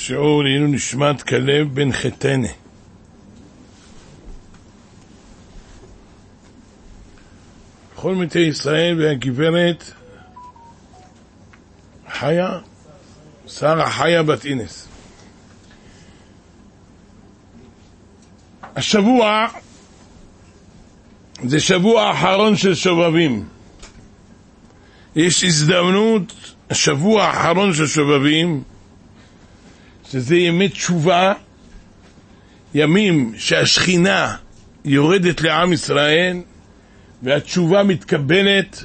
שיעור לעילוי נשמת כלב בן חתנה. כל מתי ישראל והגברת חיה, שרה חיה בת אינס. השבוע זה שבוע האחרון של שובבים. יש הזדמנות, השבוע האחרון של שובבים, שזה ימי תשובה, ימים שהשכינה יורדת לעם ישראל והתשובה מתקבלת,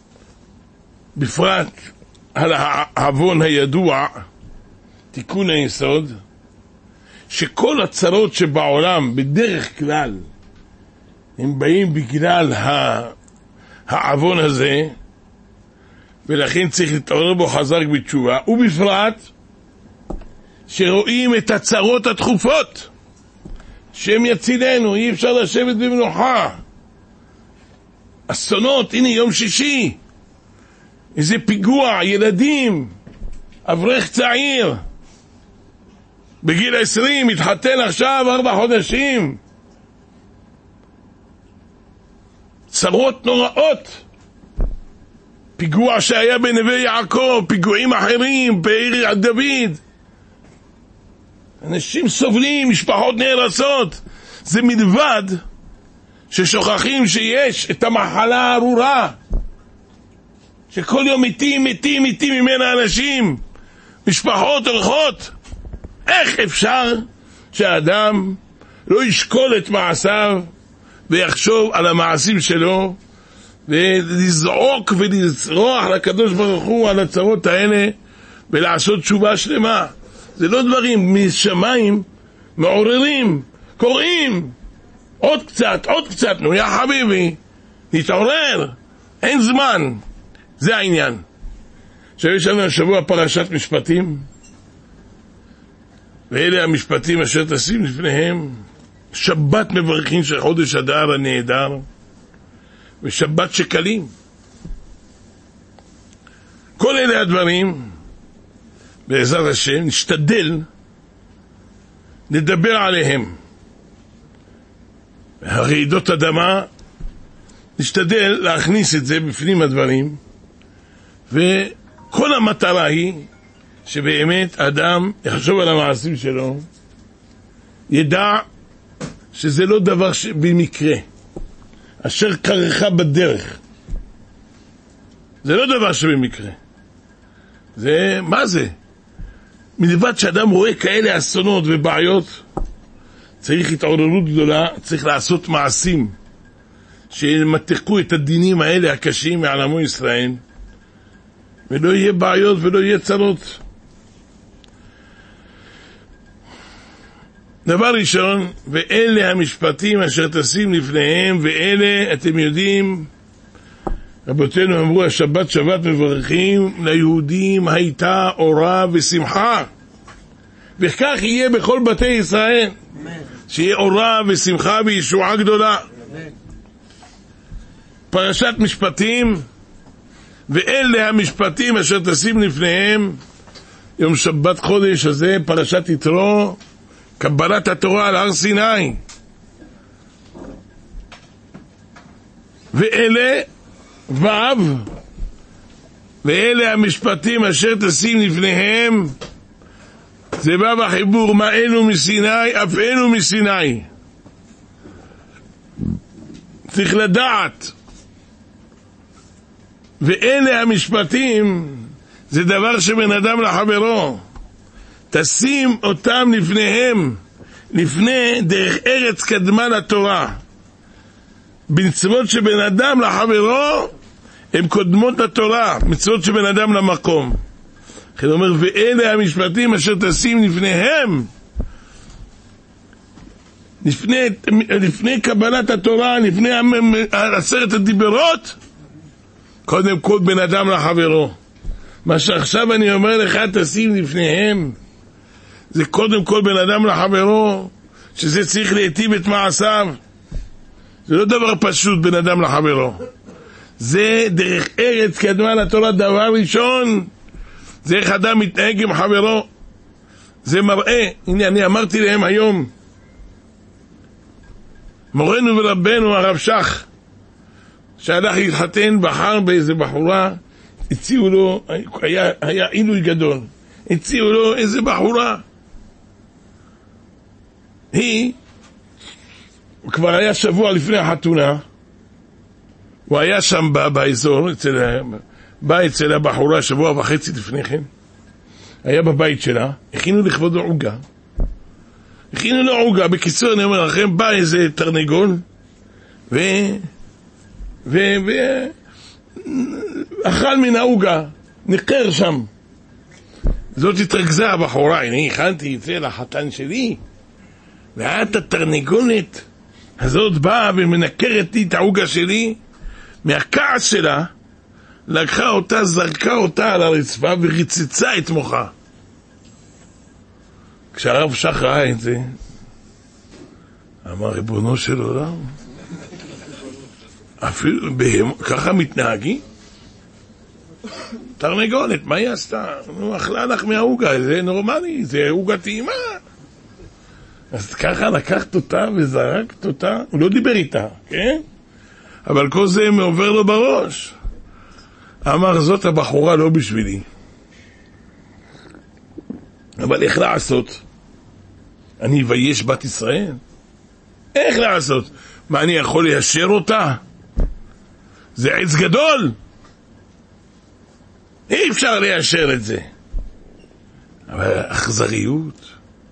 בפרט על העוון הידוע, תיקון היסוד, שכל הצרות שבעולם בדרך כלל הם באים בגלל העוון הזה, ולכן צריך להתעורר בו חזק בתשובה, ובפרט שרואים את הצרות התכופות שהם יצילנו, אי אפשר לשבת במנוחה, אסונות. הנה יום שישי, איזה פיגוע, ילדים, אברך צעיר בגיל 20 מתחתן עכשיו 4 חודשים, צרות נוראות, פיגוע שהיה בנווה יעקב, פיגועים אחרים בעיר דוד, אנשים סובלים, משפחות נהרסות. זה מלבד ששוכחים שיש את המחלה הארורה שכל יום מתים ממנה אנשים, משפחות הולכות. איך אפשר שהאדם לא ישקול את מעשיו ויחשוב על המעשים שלו ולזעוק ולזרוח לקדוש ברוך הוא על הצרות האלה ולעשות תשובה שלמה? זה לא דברים משמיים מעוררים, קוראים עוד קצת, נו יא חביבי, נתעורר, אין זמן. זה העניין. שיש לנו השבוע פרשת משפטים, ואלה המשפטים אשר תשים לפניהם שבת מברכין של חודש אדר הנהדר ושבת שקלים. כל אלה הדברים בעזרת השם נשתדל לדבר עליהם. הרעידות אדמה, נשתדל להכניס את זה בפנים הדברים, וכל המטרה היא שבאמת אדם יחשוב על המעשים שלו, ידע שזה לא דבר במקרה, אשר קרחה בדרך. זה לא דבר שבמקרה. זה, מה זה? מלבד שאדם רואה כאלה אסונות ובעיות, צריך התעוררות גדולה, צריך לעשות מעשים שמתקו את הדינים האלה הקשים מעל עמו ישראל, ולא יהיה בעיות ולא יהיה צרות. דבר ראשון, ואלה המשפטים אשר תשים לפניהם, ואלה אתם יודעים, רבותינו אמרו השבת שבת מבורכים, ליהודים הייתה אורה ושמחה, וכך יהיה בכל בתי ישראל, שיהיה אורה ושמחה וישועה גדולה. פרשת משפטים, ואלה המשפטים אשר תשים לפניהם, יום שבת חודש הזה, פרשת יתרו, קבלת התורה על הר סיני. ואלה ואלה המשפטים אשר תשים לפניהם, זה בא בחיבור, מה אלו מסיני אף אלו מסיני. צריך לדעת, ואלה המשפטים זה דבר שבין אדם לחברו, תשים אותם לפניהם, לפני דרך ארץ קדמה לתורה. במצוות שבין אדם לחברו הם קודמות לתורה, מצוות שבין אדם למקום. לכן אומר, ואלה המשפטים אשר תשים לפניהם, לפני קבלת התורה, לפני 10 הדיברות, קודם כל בין אדם לחברו. מה שעכשיו אני אומר לך תשים לפניהם, זה קודם כל בין אדם לחברו, שזה צריך להיטיב את מעשיו. זה לא דבר פשוט בין אדם לחברו, זה דרך ארץ קדמה לתורה. דבר ראשון זה איך אדם מתנהג עם חברו, זה מראה, הנה אני אמרתי להם היום, מורנו ורבנו הרב שך, שהלך להתחתן, בחר באיזה בחורה, הציעו לו, היה עילוי גדול, הציעו לו איזה בחורה, היא, כבר היה שבוע לפני החתונה, הוא היה שם באזור, בא אצל הבחורה שבוע וחצי לפני כן, היה בבית שלה, הכינו לכבודו עוגה, בקיצור אני אומר לכם, בא איזה תרנגול, אכל מן העוגה, ניחר שם. זאת התרכזה הבחורה, אני הכנתי את זה לחתן שלי, ואת התרנגולת הזאת באה ומנקרת לי את העוגה שלי, מהכעס שלה, לקחה אותה, זרקה אותה על הרצפה וריצצה את מוחה. כשהרב שך ראה את זה, אמר, ריבונו של עולם, אפילו ככה מתנהגים? תרנגולת, מה היא עשתה? נו, אכלה לך מהעוגה, זה נורמלי, זה עוגה טעימה. אז ככה לקחת אותה וזרקת אותה, הוא לא דיבר איתה, כן? אבל כל זה מעובר לו בראש. אמר, זאת הבחורה לא בשבילי. אבל איך לעשות? אני אבייש בת ישראל? איך לעשות? מה, אני יכול ליישר אותה? זה עץ גדול. אי אפשר ליישר את זה. אבל אכזריות.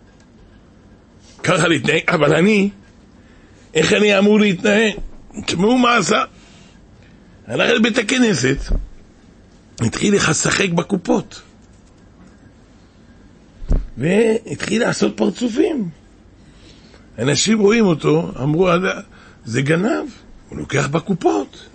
ככה להתנהג. אבל אני, איך אני אמור להתנהג? תשמעו מה עשה. הלך לבית הכנסת, התחיל לשחק בקופות. והתחיל לעשות פרצופים. אנשים רואים אותו, אמרו, זה גנב, הוא לוקח בקופות.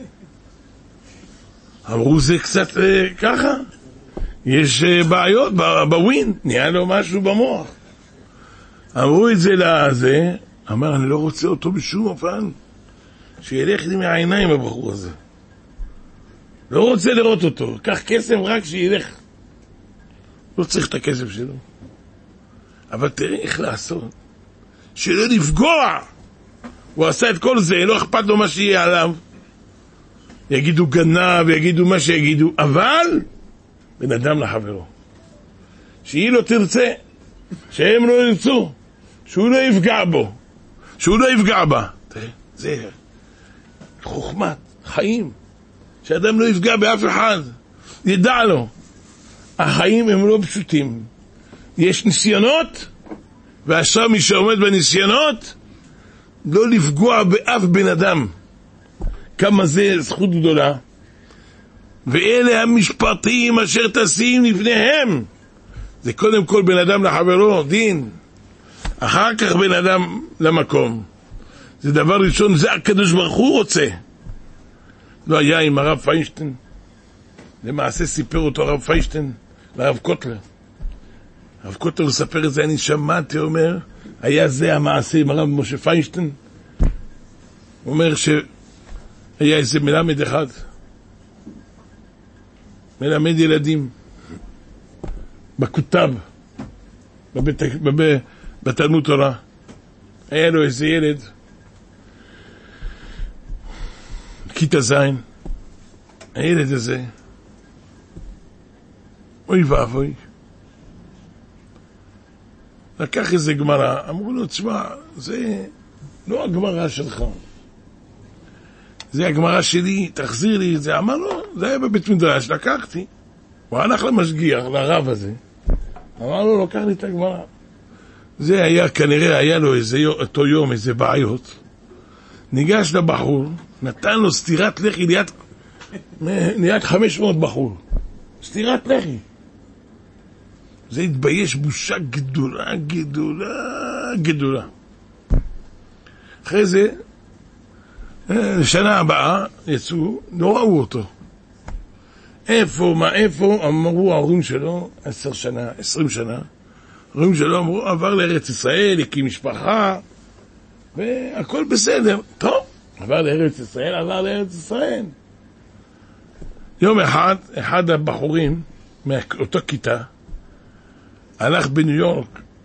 אמרו, זה קצת ככה, יש בעיות בווין, נהיה לו משהו במוח. אמרו את זה לזה, אמר, אני לא רוצה אותו בשום אופן, שילך לי מהעיניים הבחור הזה. לא רוצה לראות אותו, קח כסף רק שילך. לא צריך את הכסף שלו. אבל תראה איך לעשות. שלא לפגוע. הוא עשה את כל זה, לא אכפת לו מה שיהיה עליו. יגידו גנב, יגידו מה שיגידו, אבל בן אדם לחברו. שהיא לא תרצה, שהם לא ירצו, שהוא לא יפגע בו, שהוא לא יפגע בה. תראה, זה חוכמת חיים. שאדם לא יפגע באף אחד, ידע לו. החיים הם לא פשוטים. יש ניסיונות, ועכשיו מי שעומד בניסיונות, לא לפגוע באף בן אדם. כמה זה זכות גדולה. ואלה המשפטים אשר תשים לפניהם. זה קודם כל בן אדם לחברו, דין. אחר כך בן אדם למקום. זה דבר ראשון, זה הקדוש ברוך הוא רוצה. לא היה עם הרב פיינשטיין. למעשה סיפר אותו הרב פיינשטיין לרב קוטלר. הרב קוטלר ספר את זה, אני שמעתי, אומר, היה זה המעשה עם הרב משה פיינשטיין. הוא אומר שהיה איזה מלמד אחד, מלמד ילדים, בכותב, בתלמוד תורה. היה לו איזה ילד, כיתה זין, הילד הזה, אוי ואבוי, לקח איזה גמרא, אמרו לו, תשמע, זה לא הגמרא שלך, זה הגמרא שלי, תחזיר לי את זה. אמר לו, זה היה בבית מדרש, לקחתי. הוא הלך למשגיח, לרב הזה, אמר לו, לוקח לי את הגמרא. זה היה, כנראה היה לו אותו יום איזה בעיות, ניגש לבחור, נתן לו סתירת לחי ליד 500 בחור, סתירת לחי. זה התבייש, בושה גדולה, גדולה, גדולה. אחרי זה, שנה הבאה יצאו, לא ראו אותו. איפה, מה איפה? אמרו ההורים שלו, 10 שנה, 20 שנה, ההורים שלו אמרו, עבר לארץ ישראל, הקים משפחה, והכל בסדר. טוב, עבר לארץ ישראל. יום אחד הבחורים מאותה כיתה הלך בניו יורק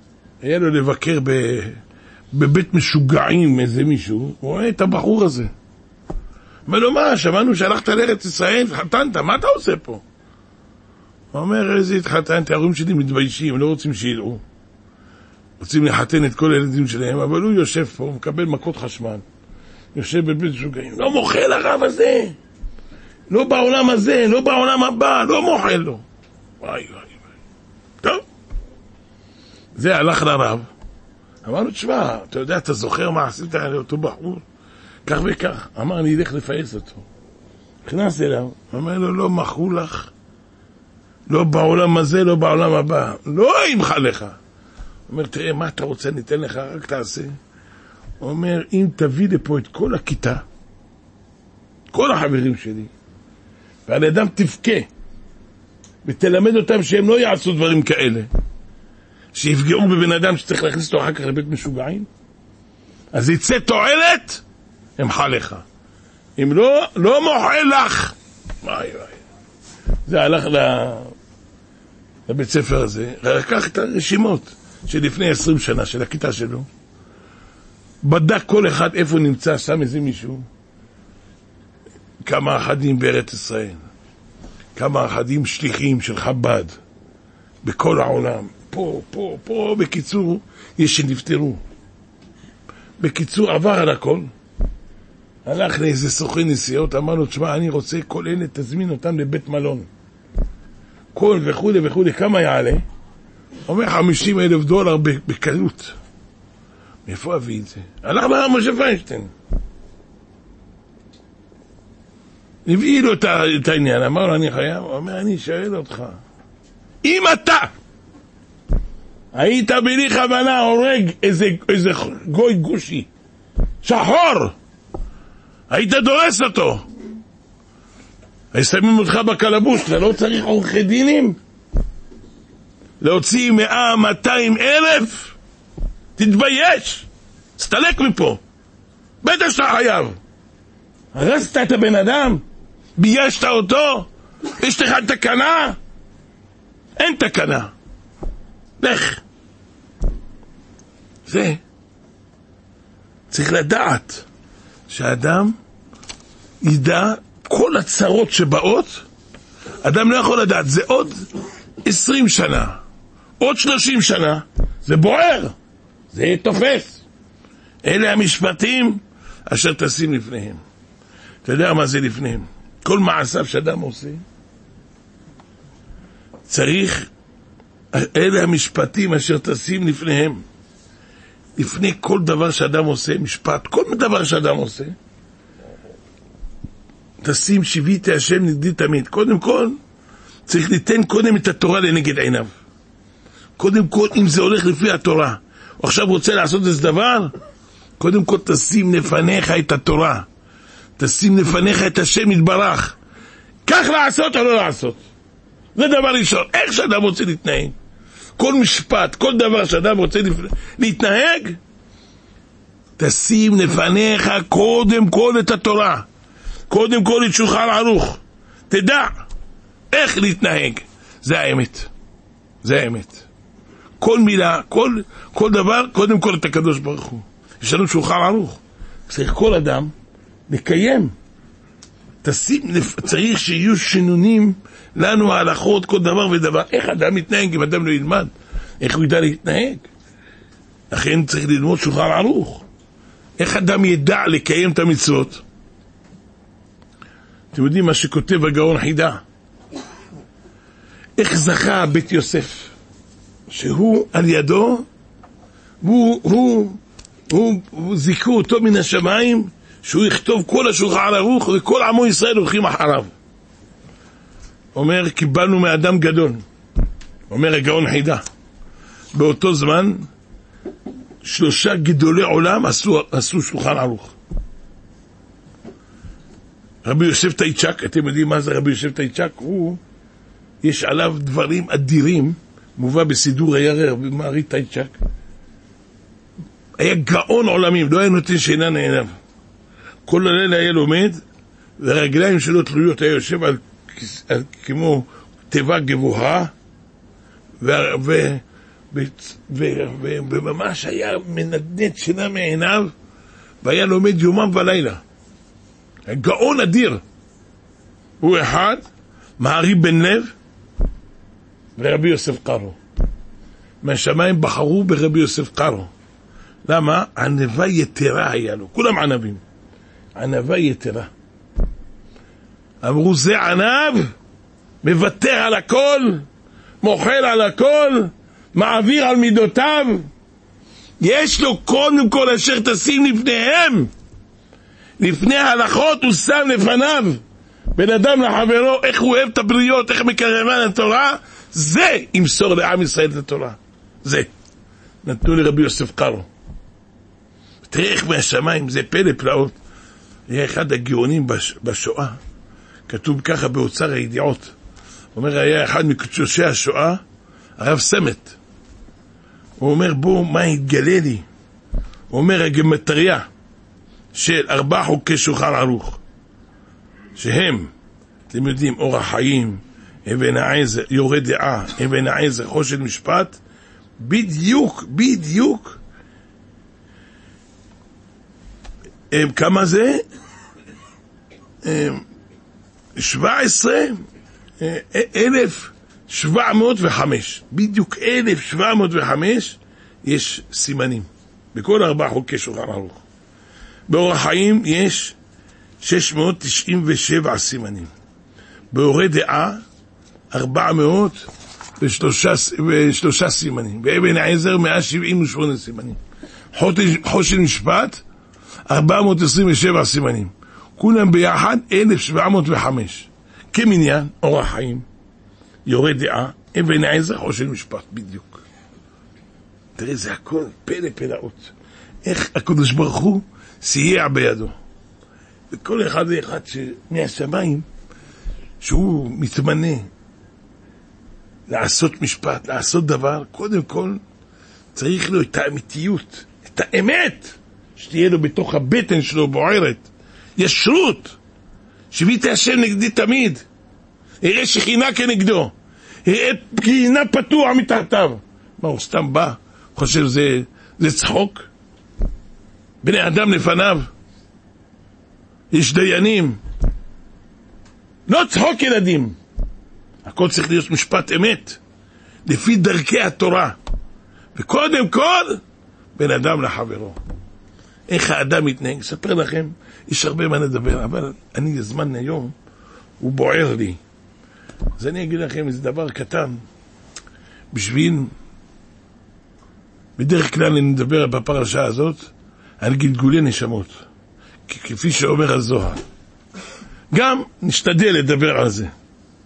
היה לו לבקר בבית משוגעים איזה מישהו, הוא רואה את הבחור הזה. אומר לו, מה, שמענו שהלכת לארץ ישראל, חתנת, מה אתה עושה פה? הוא אומר, איזה התחתנתי, ההורים שלי מתביישים, לא רוצים שידעו. רוצים לחתן את כל הילדים שלהם, אבל הוא יושב פה, הוא מקבל מכות חשמל. יושב בבית משוגעים, לא מוחל הרב הזה. לא בעולם הזה, לא בעולם הבא, לא מוחל לו. וואי. טוב. זה הלך לרב. אמר לו, תשמע, אתה יודע, אתה זוכר מה עשית על אותו בחור? כך וכך. אמר, אני אלך לפייס אותו. נכנס אליו, אמר לו, לא מחו לך. לא בעולם הזה, לא בעולם הבא. לא ימחה לך. אומר, תראה, מה אתה רוצה, ניתן לך, רק תעשה. הוא אומר, אם תביא לפה את כל הכיתה, כל החברים שלי, ועל ידם תבכה, ותלמד אותם שהם לא יעשו דברים כאלה, שיפגעו בבן אדם שצריך להכניס אותו אחר כך לבית משוגעים, אז יצא תועלת, אמחה לך. אם לא, לא מוחל לך. וואי. זה הלך לבית ספר הזה, לקח את הרשימות של לפני 20 שנה, של הכיתה שלו, בדק כל אחד איפה נמצא, שם איזה מישהו, כמה אחדים בארץ ישראל, כמה אחדים שליחים של חב"ד, בכל העולם, פה, בקיצור, יש שנפטרו. בקיצור, עבר על הכל, הלך לאיזה סוכן נסיעות, אמר לו, תשמע, אני רוצה כל אלה, תזמין אותם לבית מלון. כל וכו', כמה יעלה? אומר $50,000 בקלות. מאיפה אביא את זה? הלך לרב משה פיינשטיין. הביא לו את העניין, אמר לו, אני חייב? הוא אומר, אני שואל אותך, אם אתה היית בלי כוונה הורג איזה גוי גושי, שחור, היית דורס אותו, שמים אותך בקלבוש, אתה לא צריך עורכי דינים? להוציא 100,000-200,000? תתבייש, תסתלק מפה, בטח שאתה חייב. הרסת את הבן אדם, ביישת אותו, יש לך תקנה? אין תקנה, לך. זה צריך לדעת שהאדם ידע כל הצרות שבאות, אדם לא יכול לדעת, זה עוד 20 שנה, עוד 30 שנה, זה בוער, זה תופס. אלה המשפטים אשר תשים לפניהם. אתה יודע מה זה לפניהם? כל מעשיו שאדם עושה, צריך, אלה המשפטים אשר תשים לפניהם. לפני כל דבר שאדם עושה, משפט, כל דבר שאדם עושה, תשים שיביתי השם נגדי תמיד. קודם כל, צריך ליתן קודם את התורה לנגד עיניו. קודם כל, אם זה הולך לפי התורה, הוא עכשיו רוצה לעשות איזה דבר, קודם כל תשים לפניך את התורה. תשים לפניך את השם יתברך. כך לעשות או לא לעשות. זה דבר ראשון. איך שאדם רוצה להתנהג. כל משפט, כל דבר שאדם רוצה להתנהג, תשים לפניך קודם כל את התורה. קודם כל את שולחן ערוך. תדע איך להתנהג. זה האמת. זה האמת. כל מילה, כל דבר, קודם כל את הקדוש ברוך הוא. יש לנו שולחן ערוך. צריך כל אדם לקיים. צריך שיהיו שינונים לנו ההלכות, כל דבר ודבר. איך אדם מתנהג אם אדם לא ילמד? איך הוא ידע להתנהג? לכן צריך ללמוד שולחן ערוך. איך אדם ידע לקיים את המצוות? אתם יודעים מה שכותב הגאון חידה? איך זכה בית יוסף? שהוא על ידו, הוא זיכו אותו מן השמיים, שהוא יכתוב כל השולחן ערוך, וכל עמו ישראל הולכים אחריו. אומר, קיבלנו מאדם גדול. אומר הגאון חידה, באותו זמן 3 גדולי עולם עשו שולחן ערוך. רבי יוסף טייצ'ק, אתם יודעים מה זה רבי יוסף טייצ'ק? יש עליו דברים אדירים, מובא בסידור הירר במערי טייצ'ק. היה גאון עולמים, לא היה נותן שינה מעיניו. כל הלילה היה לומד, והרגליים שלו תלויות, היה יושב כמו תיבה גבוהה, וממש היה מנדנד שינה מעיניו, והיה לומד יומם ולילה. גאון אדיר. הוא אחד, מהרי בן לב, ורבי יוסף קארו. מהשמיים בחרו ברבי יוסף קארו. למה? ענבה יתרה היה לו. כולם ענבים. ענבה יתרה. אמרו זה ענב, מוותר על הכל, מוחל על הכל, מעביר על מידותיו. יש לו קודם כל אשר תשים לפניהם. לפני ההלכות הוא שם לפניו. בן אדם לחברו, איך הוא אוהב את הבריות, איך מקרבן לתורה, זה ימסור לעם ישראל את התורה. זה. נתנו לרבי יוסף קארו. תראה איך מהשמיים, זה פלא פלאות. היה אחד הגאונים בשואה. כתוב ככה באוצר הידיעות. אומר, היה אחד מקדושי השואה, הרב סמת. הוא אומר, בוא, מה התגלה לי? הוא אומר, הגמטריה של 4 חוקי שולחן ערוך, שהם, אתם יודעים, אורח חיים, אבן העזר, יורה דעה, אבן העזר, חושן משפט, בדיוק, כמה זה? 17,705. בדיוק 1,705 יש סימנים. בכל 4 חוקי שולחן ערוך. באורח חיים יש 697 סימנים. באורה דעה 403 סימנים. באבן העזר 178 סימנים. חושן משפט 427 סימנים. כולם ביחד 1,705. כמניין, אורח חיים, יורה דעה, אבן העזר, חושן משפט, בדיוק. תראה, זה הכל פלא פלאות. איך הקדוש ברוך הוא סייע בידו. וכל אחד ואחד מהשמיים, שהוא מתמנה לעשות משפט, לעשות דבר, קודם כל צריך לו את האמיתיות, את האמת, שתהיה לו בתוך הבטן שלו בוערת, ישרות, שביט השם נגדי תמיד, יראה שכינה כנגדו, יראה גיהינום פתוח מתחתיו. מה, הוא סתם בא, חושב זה צחוק? בני אדם לפניו, יש דיינים, לא צחוק ילדים, הכל צריך להיות משפט אמת, לפי דרכי התורה, וקודם כל, בן אדם לחברו. איך האדם מתנהג? אספר לכם, יש הרבה מה לדבר, אבל אני זמן היום, הוא בוער לי. אז אני אגיד לכם איזה דבר קטן, בשביל, בדרך כלל אני מדבר בפרשה הזאת, על גלגולי נשמות, כפי שאומר הזוהר. גם נשתדל לדבר על זה.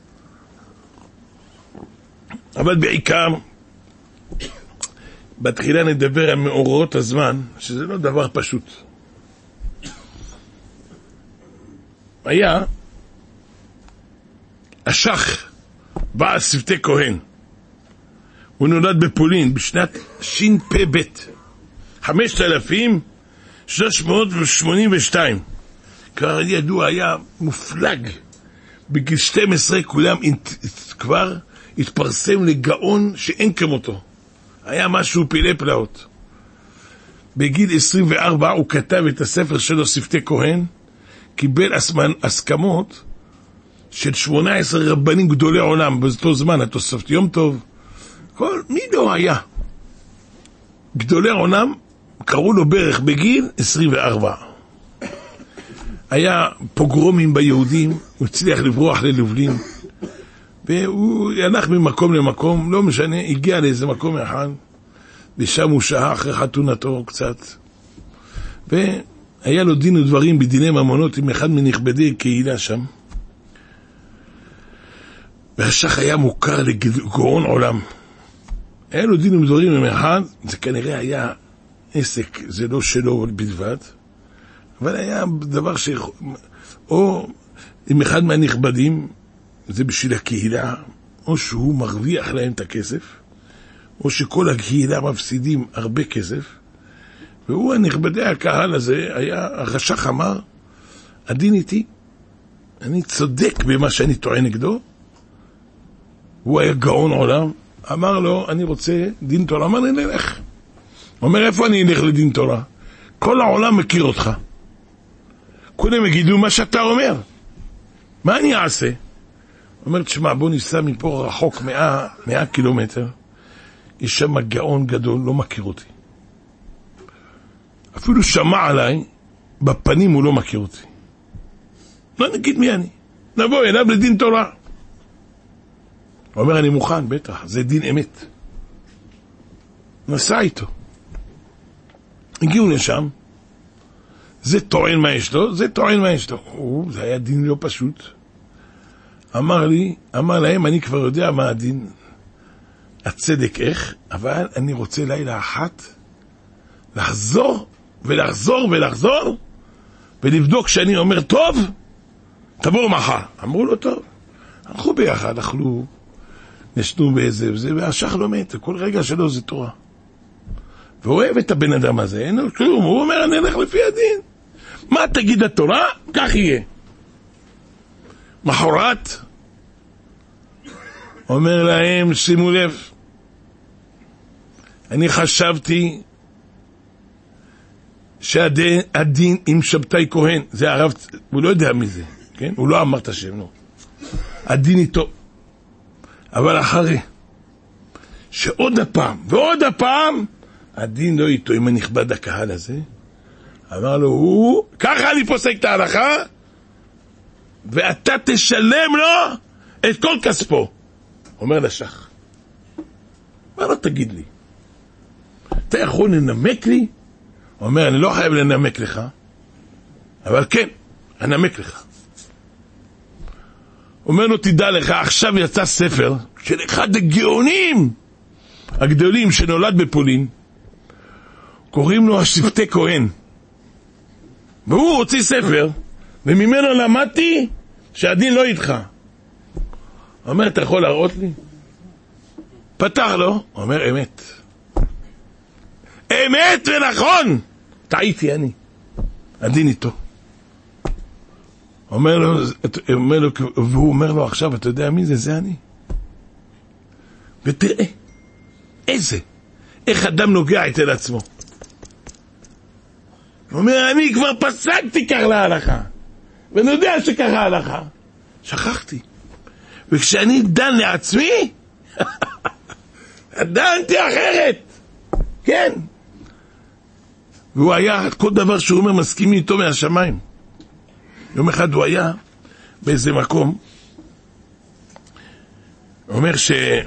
אבל בעיקר, בתחילה נדבר על מאורעות הזמן, שזה לא דבר פשוט. היה השח, בעל שבטי כהן. הוא נולד בפולין בשנת ש"פ, 5382. כבר ידוע, היה מופלג. בגיל 12 כולם כבר התפרסם לגאון שאין כמותו. היה משהו פלא פלאות. בגיל 24 הוא כתב את הספר שלו, שבטי כהן, קיבל הסכמות של 18 רבנים גדולי עולם, באותו זמן, התוספות יום טוב, מי לא היה? גדולי עולם, קראו לו בערך בגיל 24. היה פוגרומים ביהודים, הוא הצליח לברוח ללובלין, והוא הלך ממקום למקום, לא משנה, הגיע לאיזה מקום אחד, ושם הוא שעה אחרי חתונתו קצת, והיה לו דין ודברים בדיני ממונות עם אחד מנכבדי קהילה שם, והשח היה מוכר לגאון עולם. היה לו דין ודברים עם אחד, זה כנראה היה עסק, זה לא שלו בלבד, אבל היה דבר או עם אחד מהנכבדים, זה בשביל הקהילה, או שהוא מרוויח להם את הכסף, או שכל הקהילה מפסידים הרבה כסף, והוא הנכבדי הקהל הזה, הרש"ח אמר, הדין איתי, אני צודק במה שאני טוען נגדו, הוא היה גאון עולם, אמר לו, אני רוצה דין תורה. אמר לי, נלך. אומר, איפה אני אלך לדין תורה? כל העולם מכיר אותך. כולם יגידו מה שאתה אומר. מה אני אעשה? אומר, תשמע, בוא ניסע מפה רחוק 100 קילומטר. יש שם גאון גדול, לא מכיר אותי. אפילו שמע עליי, בפנים הוא לא מכיר אותי. לא נגיד מי אני. נבוא אליו לדין תורה. הוא אומר, אני מוכן, בטח, זה דין אמת. נסע איתו. הגיעו לשם, זה טוען מה יש לו, זה טוען מה יש לו. זה היה דין לא פשוט. אמר להם, אני כבר יודע מה הדין, הצדק איך, אבל אני רוצה לילה אחת לחזור ולחזור ולחזור ולבדוק שאני אומר טוב, תבואו מחר. אמרו לו טוב. הלכו ביחד, אכלו, נשנו באיזה וזה, והשח לא מת, כל רגע שלו זה תורה. והוא אוהב את הבן אדם הזה, אין לו כלום, הוא אומר, אני אלך לפי הדין. מה תגיד התורה? כך יהיה. מחרת, אומר להם, שימו לב, אני חשבתי שהדין עם שבתאי כהן, זה הרב, הוא לא יודע מי זה, כן? הוא לא אמר את השם, לא. הדין איתו. אבל אחרי, שעוד הפעם, ועוד הפעם, הדין לא איתו עם הנכבד הקהל הזה, אמר לו, ככה אני פוסק את ההלכה, ואתה תשלם לו את כל כספו. אומר לשח. מה לא תגיד לי? אתה יכול לנמק לי? הוא אומר, אני לא חייב לנמק לך, אבל כן, אנמק לך. אומר לו, תדע לך, עכשיו יצא ספר של אחד הגאונים הגדולים שנולד בפולין, קוראים לו השבטי כהן, והוא הוציא ספר, וממנו למדתי שהדין לא איתך. אומר, אתה יכול להראות לי? פתח לו, אומר, אמת. אמת ונכון! טעיתי הדין איתו. והוא אומר לו עכשיו, אתה יודע מי זה? זה אני. ותראה, איך אדם נוגע אצל עצמו. הוא אומר, אני כבר פסקתי כך להלכה, ואני יודע שככה ההלכה. שכחתי. וכשאני דן לעצמי, דנתי אחרת. כן. והוא היה, כל דבר שהוא אומר, מסכים איתו מהשמיים. יום אחד הוא היה באיזה מקום, הוא אומר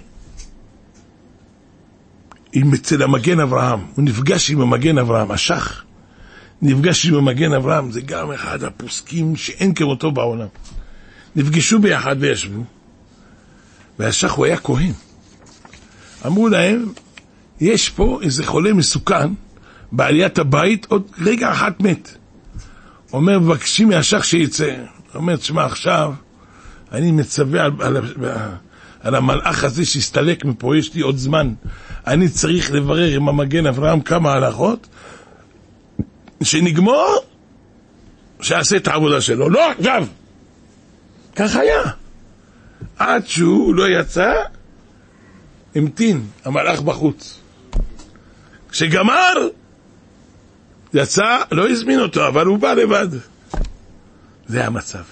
אצל המגן אברהם, הוא נפגש עם המגן אברהם, השח, נפגש עם המגן אברהם, זה גם אחד הפוסקים שאין כמותו בעולם. נפגשו ביחד וישבו, והשח הוא היה כהן. אמרו להם, יש פה איזה חולה מסוכן, בעליית הבית, עוד רגע אחת מת. אומר, מבקשים מהשח שיצא. אומר, תשמע, עכשיו, אני מצווה על המלאך הזה שהסתלק מפה, יש לי עוד זמן. אני צריך לברר עם המגן אברהם כמה הלכות, שנגמור, שיעשה את העבודה שלו. לא עכשיו! כך היה. עד שהוא לא יצא, המתין, המלאך בחוץ. כשגמר, יצא, לא הזמין אותו, אבל הוא בא לבד. זה המצב.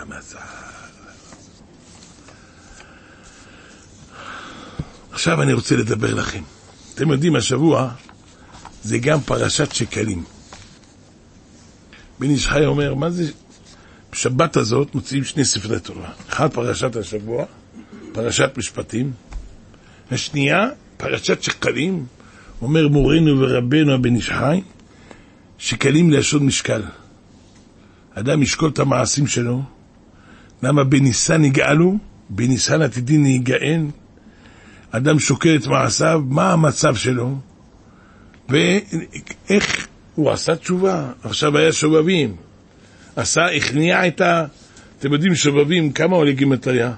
עכשיו אני רוצה לדבר לכם. אתם יודעים, השבוע זה גם פרשת שקלים. בן איש חי אומר, מה זה? בשבת הזאת מוציאים שני ספרי תורה. אחד פרשת השבוע, פרשת משפטים. השנייה, פרשת שקלים. אומר מורנו ורבנו בן איש חי, שקלים לשון משקל. אדם ישקול את המעשים שלו. למה בניסן יגאלו? בניסן עתידין ייגאל. אדם שוקל את מעשיו, מה המצב שלו? ואיך הוא עשה תשובה. עכשיו היה שובבים. הכניע את אתם יודעים שובבים, כמה עולה גימטריה?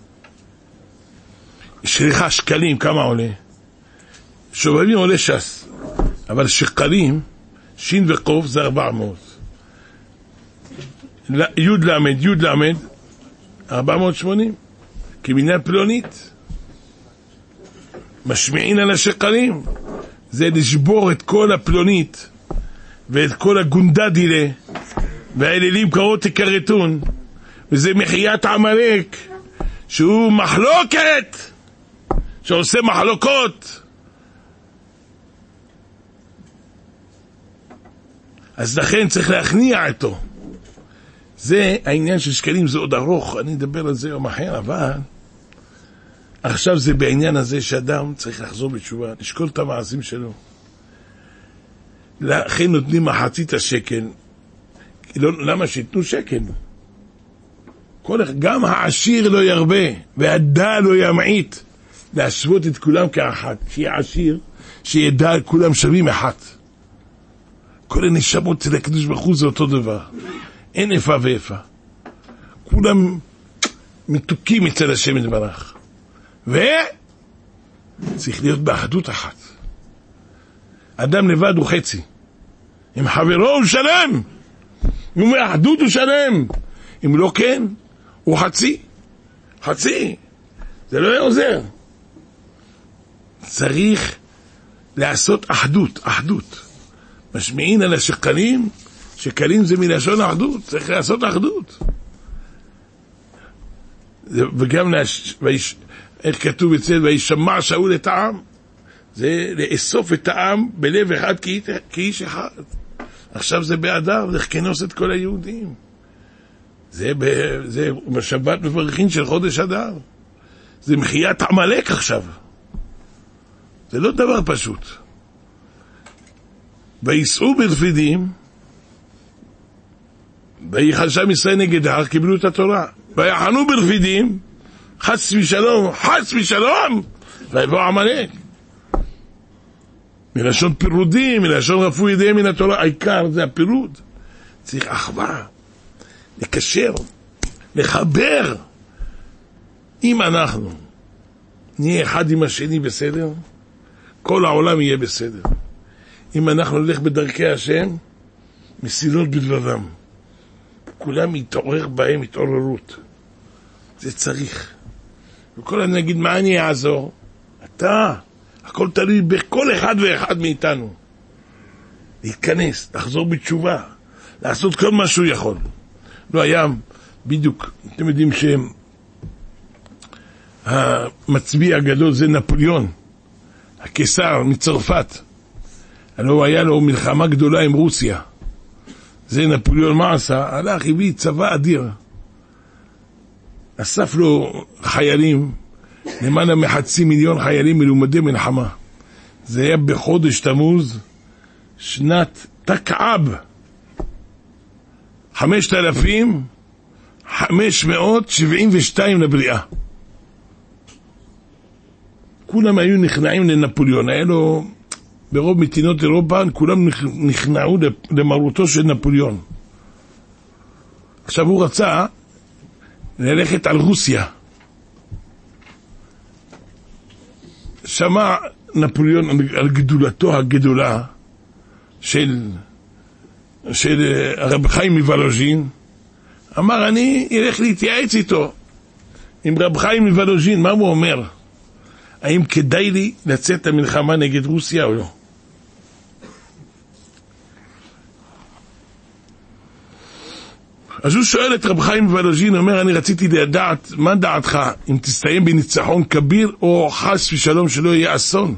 שליחה שקלים, כמה עולה? שובבים עולה שס. אבל שקלים, שין וקוף זה 400. יוד למד, 480. כמניין פלונית. משמיעין על השקלים, זה לשבור את כל הפלונית ואת כל הגונדדילה והאלילים קרות תקרתון, וזה מחיית עמלק שהוא מחלוקת, שעושה מחלוקות. אז לכן צריך להכניע אותו. זה העניין של שקלים, זה עוד ארוך, אני אדבר על זה יום אחר, אבל עכשיו זה בעניין הזה שאדם צריך לחזור בתשובה, לשקול את המעשים שלו. לכן נותנים מחצית השקל. למה שיתנו שקל? גם העשיר לא ירבה והדל לא ימעיט, להשוות את כולם כאחת. שיהיה עשיר, שידע כולם שווים אחת. כל הנשמות של הקדוש ברוך הוא זה אותו דבר, אין איפה ואיפה, כולם מתוקים אצל השם יתברך, וצריך להיות באחדות אחת. אדם לבד הוא חצי, עם חברו הוא שלם, עם האחדות הוא שלם, אם לא כן הוא חצי, זה לא עוזר. צריך לעשות אחדות. משמיעין על השקלים, שקלים זה מלשון אחדות, צריך לעשות אחדות. וגם איך כתוב אצל וישמע שאול את העם, זה לאסוף את העם בלב אחד כאיש אחד. עכשיו זה באדר, זה כנוס את כל היהודים. זה בשבת מברכין של חודש אדר. זה מחיית עמלק עכשיו. זה לא דבר פשוט. ויסעו ברפידים, ויחשם ישראל נגד ההר, קיבלו את התורה. ויחנו ברפידים, חס ושלום, ויבוא עמלק. מלשון פירודים, מלשון רפו ידיהם מן התורה. העיקר זה הפירוד. צריך אחווה, לקשר, לחבר. אם אנחנו נהיה אחד עם השני בסדר, כל העולם יהיה בסדר. אם אנחנו נלך בדרכי השם, מסילות בדבבם, כולם יתעורר בהם התעוררות. זה צריך. וכל אני נגיד, מה אני אעזור? אתה. הכל תלוי בכל אחד ואחד מאיתנו. להתכנס, לחזור בתשובה, לעשות כל מה שהוא יכול. לא היה בדיוק, אתם יודעים שהמצביא הגדול זה נפוליאון, הקיסר מצרפת. הלוא היה לו מלחמה גדולה עם רוסיה. זה נפוליאון מה עשה? הלך, הביא צבא אדיר. אסף לו חיילים, למעלה מ500,000 חיילים מלומדי מלחמה. זה היה בחודש תמוז, שנת תקעב, 5572 לבריאה. כולם היו נכנעים לנפוליאון. היה לו ברוב מדינות אירופה, כולם נכנעו למרותו של נפוליאון. עכשיו הוא רצה ללכת על רוסיה. שמע נפוליאון על גדולתו הגדולה של הרב חיים מוולוז'ין. אמר, אני אלך להתייעץ איתו עם רב חיים מוולוז'ין. מה הוא אומר? האם כדאי לי לצאת למלחמה נגד רוסיה או לא? אז הוא שואל את רב חיים מוולוז'ין, אומר, אני רציתי לדעת, מה דעתך, אם תסתיים בניצחון כביר, או חס ושלום שלא יהיה אסון?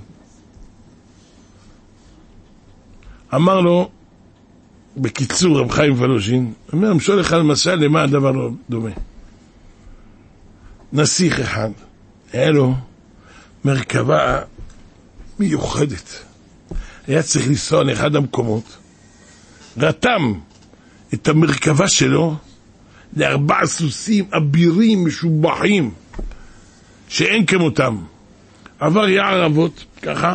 אמר לו, בקיצור, רב חיים מוולוז'ין, אומר, אני שואל לך למשל, למה הדבר לא דומה? נסיך אחד, היה לו מרכבה מיוחדת. היה צריך לנסוע לאחד המקומות, רתם את המרכבה שלו ל4 סוסים אבירים משובחים שאין כמותם. עבר יער אבות ככה,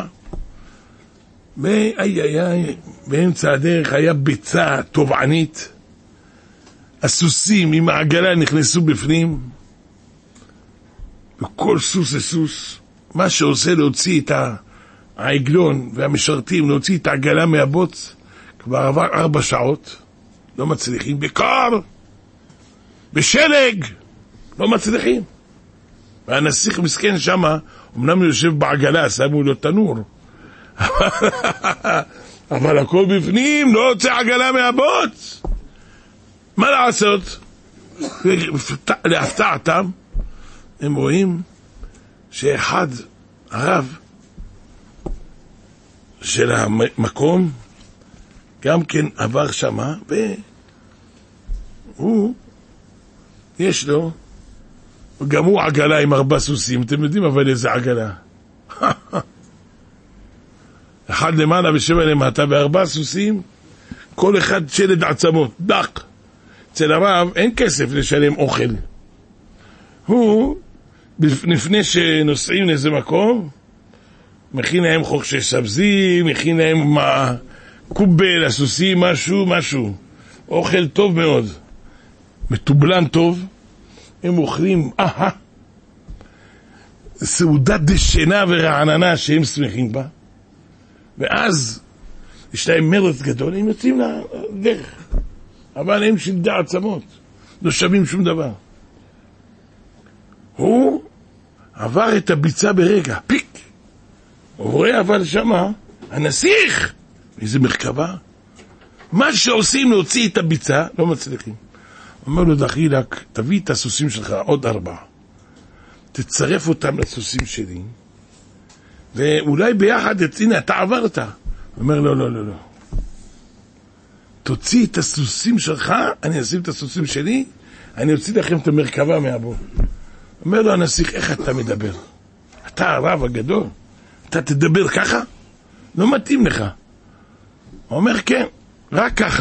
באמצע הדרך היה ביצה טובענית, הסוסים עם העגלה נכנסו בפנים, וכל סוס לסוס מה שעושה להוציא את העגלון והמשרתים להוציא את העגלה מהבוץ, כבר עבר 4 שעות, לא מצליחים, בקר, בשלג, לא מצליחים. והנסיך מסכן שמה אמנם יושב בעגלה, שמו לו תנור. אבל הכל בפנים, לא יוצא עגלה מהבוץ. מה לעשות? להפתעתם, הם רואים שאחד, הרב של המקום, גם כן עבר שמה, והוא, יש לו, גם הוא עגלה עם 4 סוסים, אתם יודעים אבל איזה עגלה. אחד למעלה ו7 למטה ו4 סוסים, כל אחד שלד עצמות, דק. אצל הרב אין כסף לשלם אוכל. הוא, לפני שנוסעים לאיזה מקום, מכין להם חורשי סבזי, מכין להם קובל, הסוסים, משהו. אוכל טוב מאוד. מטובלן טוב. הם אוכלים, סעודה דשנה ורעננה שהם שמחים בה. ואז יש להם מרץ גדול, הם יוצאים לדרך. אבל הם שלדי עצמות, לא שווים שום דבר. הוא עבר את הביצה ברגע, פיק. הוא רואה אבל שמה, הנסיך, איזה מרכבה. מה שעושים להוציא את הביצה, לא מצליחים. אומר לו דחילק, תביא את הסוסים שלך, עוד 4. תצרף אותם לסוסים שלי, ואולי ביחד, הנה, אתה עברת. אומר לו, לא. תוציא את הסוסים שלך, אני אשים את הסוסים שלי, אני אוציא לכם את המרכבה מהבוא. אומר לו הנסיך, איך אתה מדבר? אתה הרב הגדול, אתה תדבר ככה? לא מתאים לך. הוא אומר, כן, רק ככה.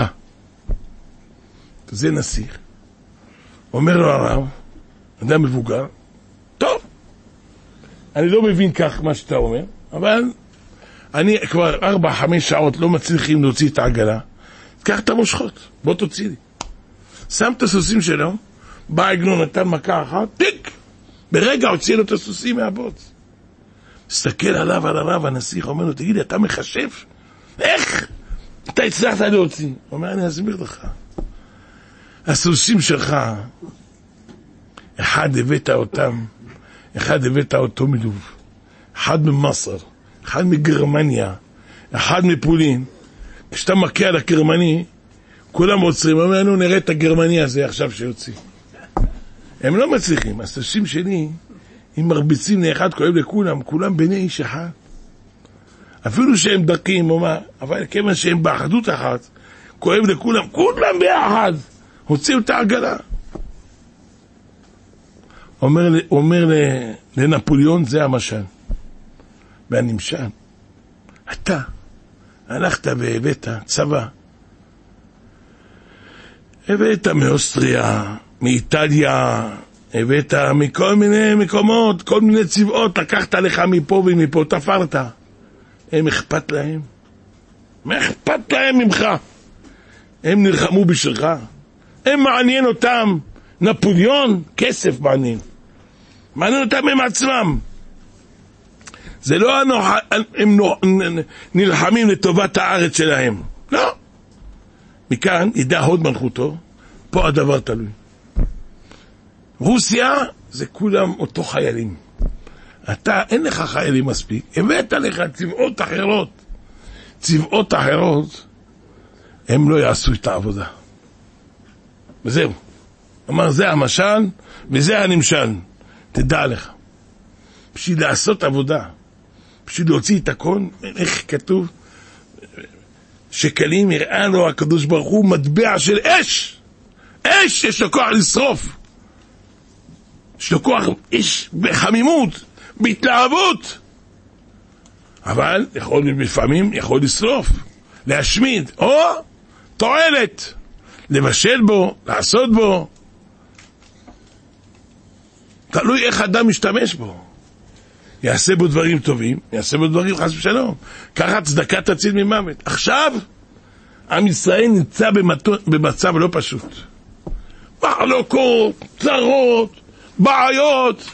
זה נסיך. אומר לו הרב, אדם מבוגר, טוב, אני לא מבין כך מה שאתה אומר, אבל אני כבר 4-5 שעות לא מצליחים להוציא את העגלה, קח את המושכות, בוא תוציא לי. שם את הסוסים שלו, בא עגנון, נתן מכה אחת, טיק! ברגע הוציא לו את הסוסים מהבוץ. מסתכל עליו, על הרב, הנסיך, אומר לו, תגיד, אתה מחשב? איך? אתה הצלחת להוציא. הוא אומר, אני אסביר לך. הסוסים שלך, אחד הבאת אותם, אחד הבאת אותו מלוב, אחד ממסר, אחד מגרמניה, אחד מפולין. כשאתה מכה על הגרמני, כולם עוצרים, אמרנו, נראה את הגרמני הזה עכשיו שיוציא. הם לא מצליחים, הסוסים שלי, אם מרביצים לאחד, כואב לכולם, כולם בני איש אחד. אפילו שהם דקים, אבל כיוון שהם באחדות אחת, כואב לכולם, כולם ביחד, הוציאו את העגלה. אומר לנפוליאון, זה המשל. והנמשל, אתה הלכת והבאת צבא. הבאת מאוסטריה, מאיטליה, הבאת מכל מיני מקומות, כל מיני צבאות, לקחת לך מפה ומפה, תפרת. הם אכפת להם? מה אכפת להם ממך? הם נלחמו בשבילך. הם מעניין אותם. נפוליאון, כסף מעניין. מעניין אותם הם עצמם. זה לא הם נלחמים לטובת הארץ שלהם. לא. מכאן ידע הוד מלכותו, פה הדבר תלוי. רוסיה זה כולם אותו חיילים. אתה, אין לך חיילים מספיק. הבאת לך צבאות אחרות. צבאות אחרות, הם לא יעשו את העבודה. וזהו. אמר, זה המשל וזה הנמשל. תדע לך. בשביל לעשות עבודה, בשביל להוציא את הכל, איך כתוב? שקלים יראה לו הקדוש ברוך הוא מטבע של אש. אש, יש לו כוח לשרוף. יש לו כוח, איש בחמימות, בהתלהבות. אבל לפעמים יכול לשרוף, להשמיד, או תועלת, לבשל בו, לעשות בו. תלוי איך אדם משתמש בו. יעשה בו דברים טובים, יעשה בו דברים חס ושלום. ככה צדקה תציל ממוות. עכשיו, עם ישראל נמצא במצב לא פשוט. מחלוקות, צרות, בעיות.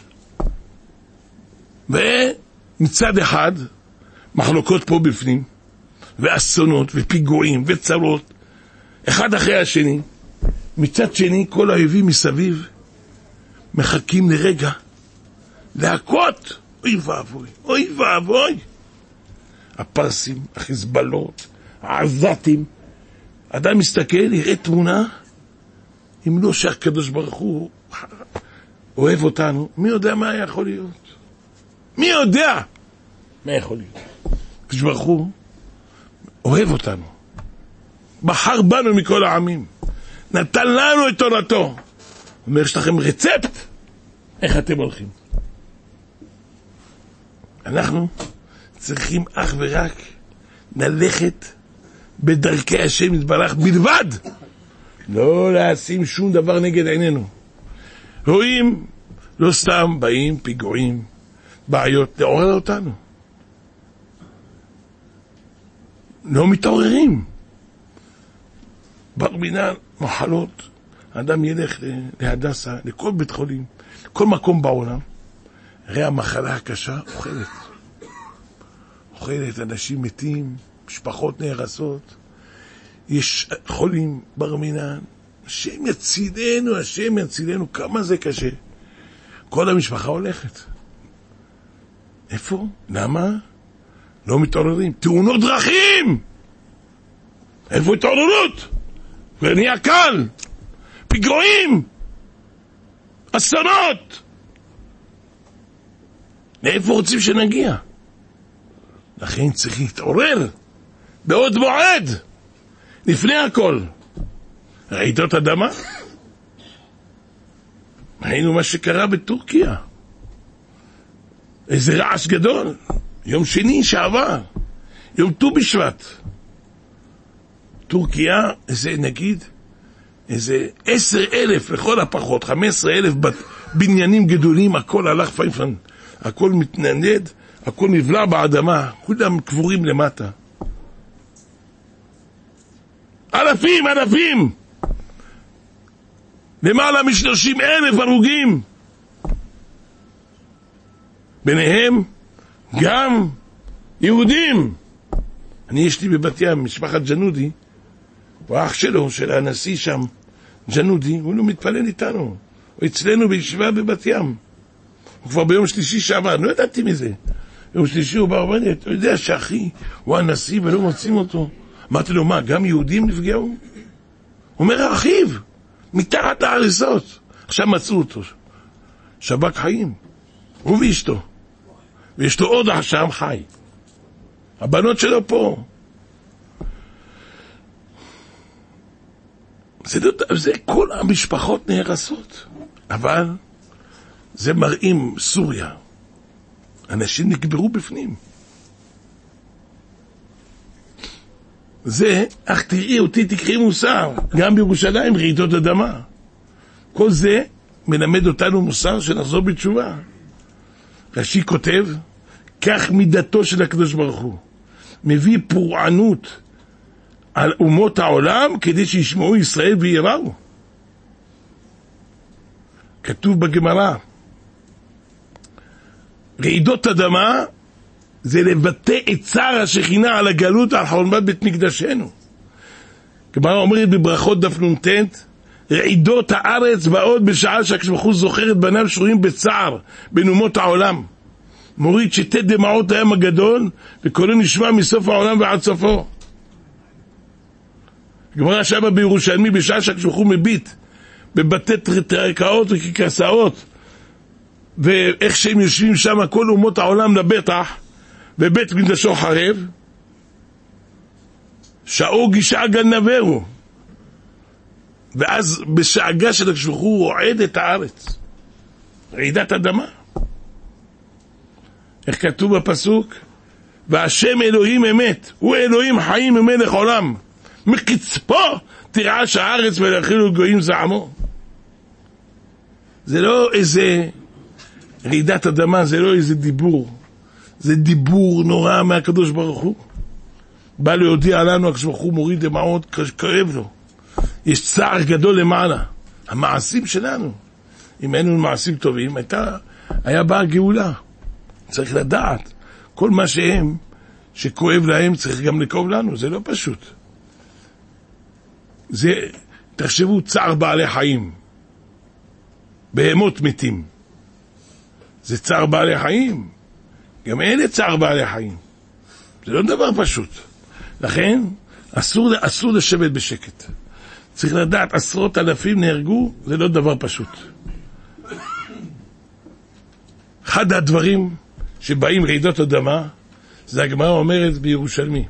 ומצד אחד, מחלוקות פה בפנים, ואסונות, ופיגועים, וצרות, אחד אחרי השני. מצד שני, כל האויבים מסביב מחכים לרגע, להכות, אוי ואבוי, אוי ואבוי. הפרסים, החיזבאללות, העזתים. אדם מסתכל, יראה תמונה, אם לא שהקדוש ברוך הוא אוהב אותנו, מי יודע מה יכול להיות? מי יודע מה יכול להיות? הקדוש ברוך הוא אוהב אותנו, בחר בנו מכל העמים, נתן לנו את תורתו. אומר, יש לכם רצפט איך אתם הולכים. אנחנו צריכים אך ורק ללכת בדרכי השם יתברך בלבד, לא לשים שום דבר נגד עינינו. רואים, לא סתם באים פיגועים, בעיות, לעורר אותנו. לא מתעוררים. בר מינן, מחלות, האדם ילך להדסה, לכל בית חולים, כל מקום בעולם, ראה המחלה הקשה, אוכלת, אנשים מתים, משפחות נהרסות, יש חולים בר מינן, השם יצילנו, השם יצילנו, כמה זה קשה. כל המשפחה הולכת. איפה? למה? לא מתעוררים. תאונות דרכים! איפה התעוררות? ונהיה קל. פיגועים! אסונות! לאיפה רוצים שנגיע? לכן צריך להתעורר בעוד מועד. לפני הכל. רעידות אדמה? ראינו מה שקרה בטורקיה. איזה רעש גדול. יום שני שעבר. יום ט"ו בשבט. טורקיה, איזה 10,000 לכל הפחות, 15,000 בניינים גדולים, הכל הלך פייפן. הכל מתנדנד, הכל נבלע באדמה. כולם קבורים למטה. אלפים! למעלה מ30,000 הרוגים. ביניהם גם יהודים. יש לי בבת ים, משפחת ג'נודי, הוא האח שלו, של הנשיא שם, ג'נודי, הוא לא מתפלל איתנו. הוא אצלנו בישיבה בבת ים. הוא כבר ביום שלישי שעבר, לא ידעתי מזה. ביום שלישי הוא בא, אתה יודע שאחי הוא הנשיא ולא מוצאים אותו. אמרתי לו, מה, גם יהודים נפגעו? הוא אומר, אחיו, מתחת להריסות. עכשיו מצאו אותו. שבק חיים. הוא ואשתו. ויש לו עוד שם חי. הבנות שלו פה. זה כל המשפחות נהרסות. אבל זה מראים סוריה. אנשים נקברו בפנים. זה, אך תראי אותי, תקחי מוסר. גם בירושלים רעידות אדמה. כל זה מלמד אותנו מוסר שנחזור בתשובה. רש"י כותב, כך מידתו של הקדוש ברוך הוא. מביא פורענות על אומות העולם כדי שישמעו ישראל ויראו. כתוב בגמרא, רעידות אדמה זה לבטא את צער השכינה על הגלות על חורבן בית מקדשנו. גמרא אומרת בברכות דף נ"ט, רעידות הארץ באות בשעה שהקדוש ברוך הוא זוכר את בניו שרויים בצער בין אומות העולם. מוריד שתי דמעות הים הגדול וקולו נשמע מסוף העולם ועד סופו. גמרא שמה בירושלמי בשעה שהקדוש ברוך הוא מביט בבתי תרקעות וככסאות, ואיך שהם יושבים שם כל אומות העולם לבטח, ובית מקדשו חרב, שעו גישה גנבהו, ואז בשאגה של הקדוש ברוך הוא רועד את הארץ. רעידת אדמה. איך כתוב בפסוק? והשם אלוהים אמת, הוא אלוהים חיים ממלך עולם, מקצפו תרעש הארץ ולהכילו גויים זעמו. זה לא איזה רעידת אדמה, זה לא איזה דיבור, זה דיבור נורא מהקדוש ברוך הוא. בא להודיע לנו, הקדוש ברוך הוא מוריד דמעות, כאב לו, יש צער גדול למעלה. המעשים שלנו, אם היינו מעשים טובים, היה באה גאולה. צריך לדעת, כל מה שכואב להם צריך גם לכאוב לנו, זה לא פשוט. זה, תחשבו, צער בעלי חיים, בהמות מתים, זה צער בעלי חיים. גם אין את צער בעלי חיים. זה לא דבר פשוט. לכן, אסור לשבת בשקט. צריך לדעת, עשרות אלפים נהרגו, זה לא דבר פשוט. אחד הדברים שבאים רעידות אדמה, זה הגמרא אומרת בירושלמי.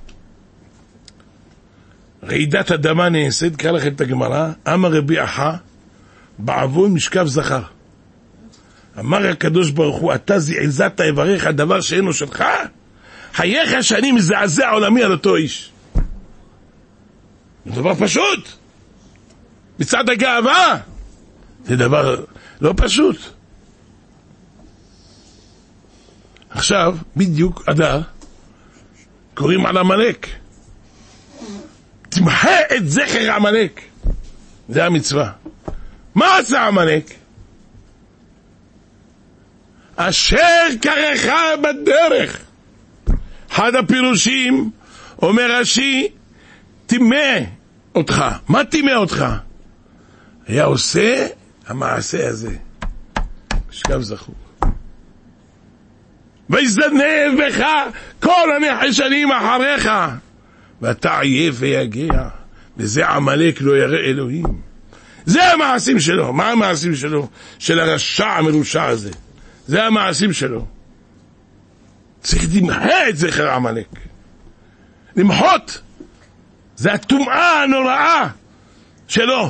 רעידת אדמה נעשית, קרא לכם את הגמרא, אמר רבי אחא, בעוון משכב זכר. אמר הקדוש ברוך הוא, אתה זעזעת אבריך הדבר שאינו שלך? חייך שאני מזעזע עולמי על אותו איש. זה דבר פשוט. מצד הגאווה. זה דבר לא פשוט. עכשיו, בדיוק אדר, קוראים על עמלק. תמחה את זכר עמלק. זה המצווה. מה עשה עמלק? אשר קרך בדרך. אחד הפירושים אומר רש"י, תימה אותך. מה תימה אותך? היה עושה המעשה הזה. משכב זכור. ויזנב בך כל הנחשנים אחריך, ואתה עייף ויגע, וזה עמלק לא ירא אלוהים. זה המעשים שלו. מה המעשים שלו? של הרשע המרושע הזה. זה המעשים שלו. צריך למחה את זכר עמלק. למחות. זה הטומאה הנוראה שלו.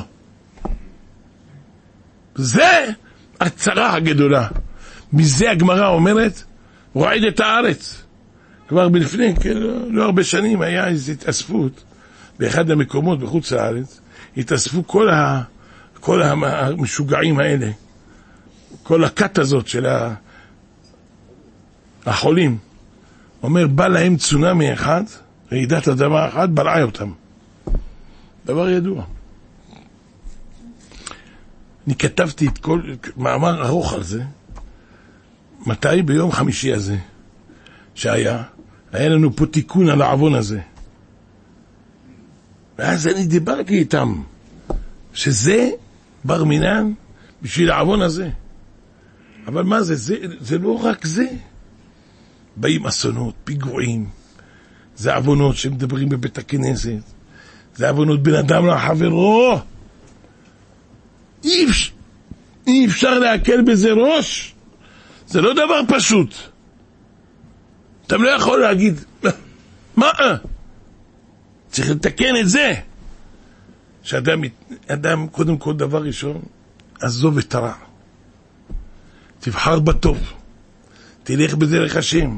זה הצרה הגדולה. מזה הגמרא אומרת, רועד את הארץ. כבר בלפני, לא הרבה שנים, היה איזו התאספות באחד המקומות בחוץ לארץ, התאספו כל המשוגעים האלה, כל הכת הזאת של החולים. אומר, בא להם צונמי אחד, רעידת אדמה אחת, בלעה אותם. דבר ידוע. אני כתבתי את כל מאמר ארוך על זה. מתי? ביום חמישי הזה שהיה, היה לנו פה תיקון על העוון הזה. ואז אני דיברתי איתם שזה בר מינן בשביל העוון הזה. אבל מה זה? זה לא רק זה. באים אסונות, פיגועים, זה עוונות שמדברים בבית הכנסת, זה עוונות בין אדם לחברו. אי אפשר להקל בזה ראש. זה לא דבר פשוט. אתה לא יכול להגיד, מה? צריך לתקן את זה. שאדם, קודם כל דבר ראשון, עזוב את הרע. תבחר בטוב. תלך בדרך השם.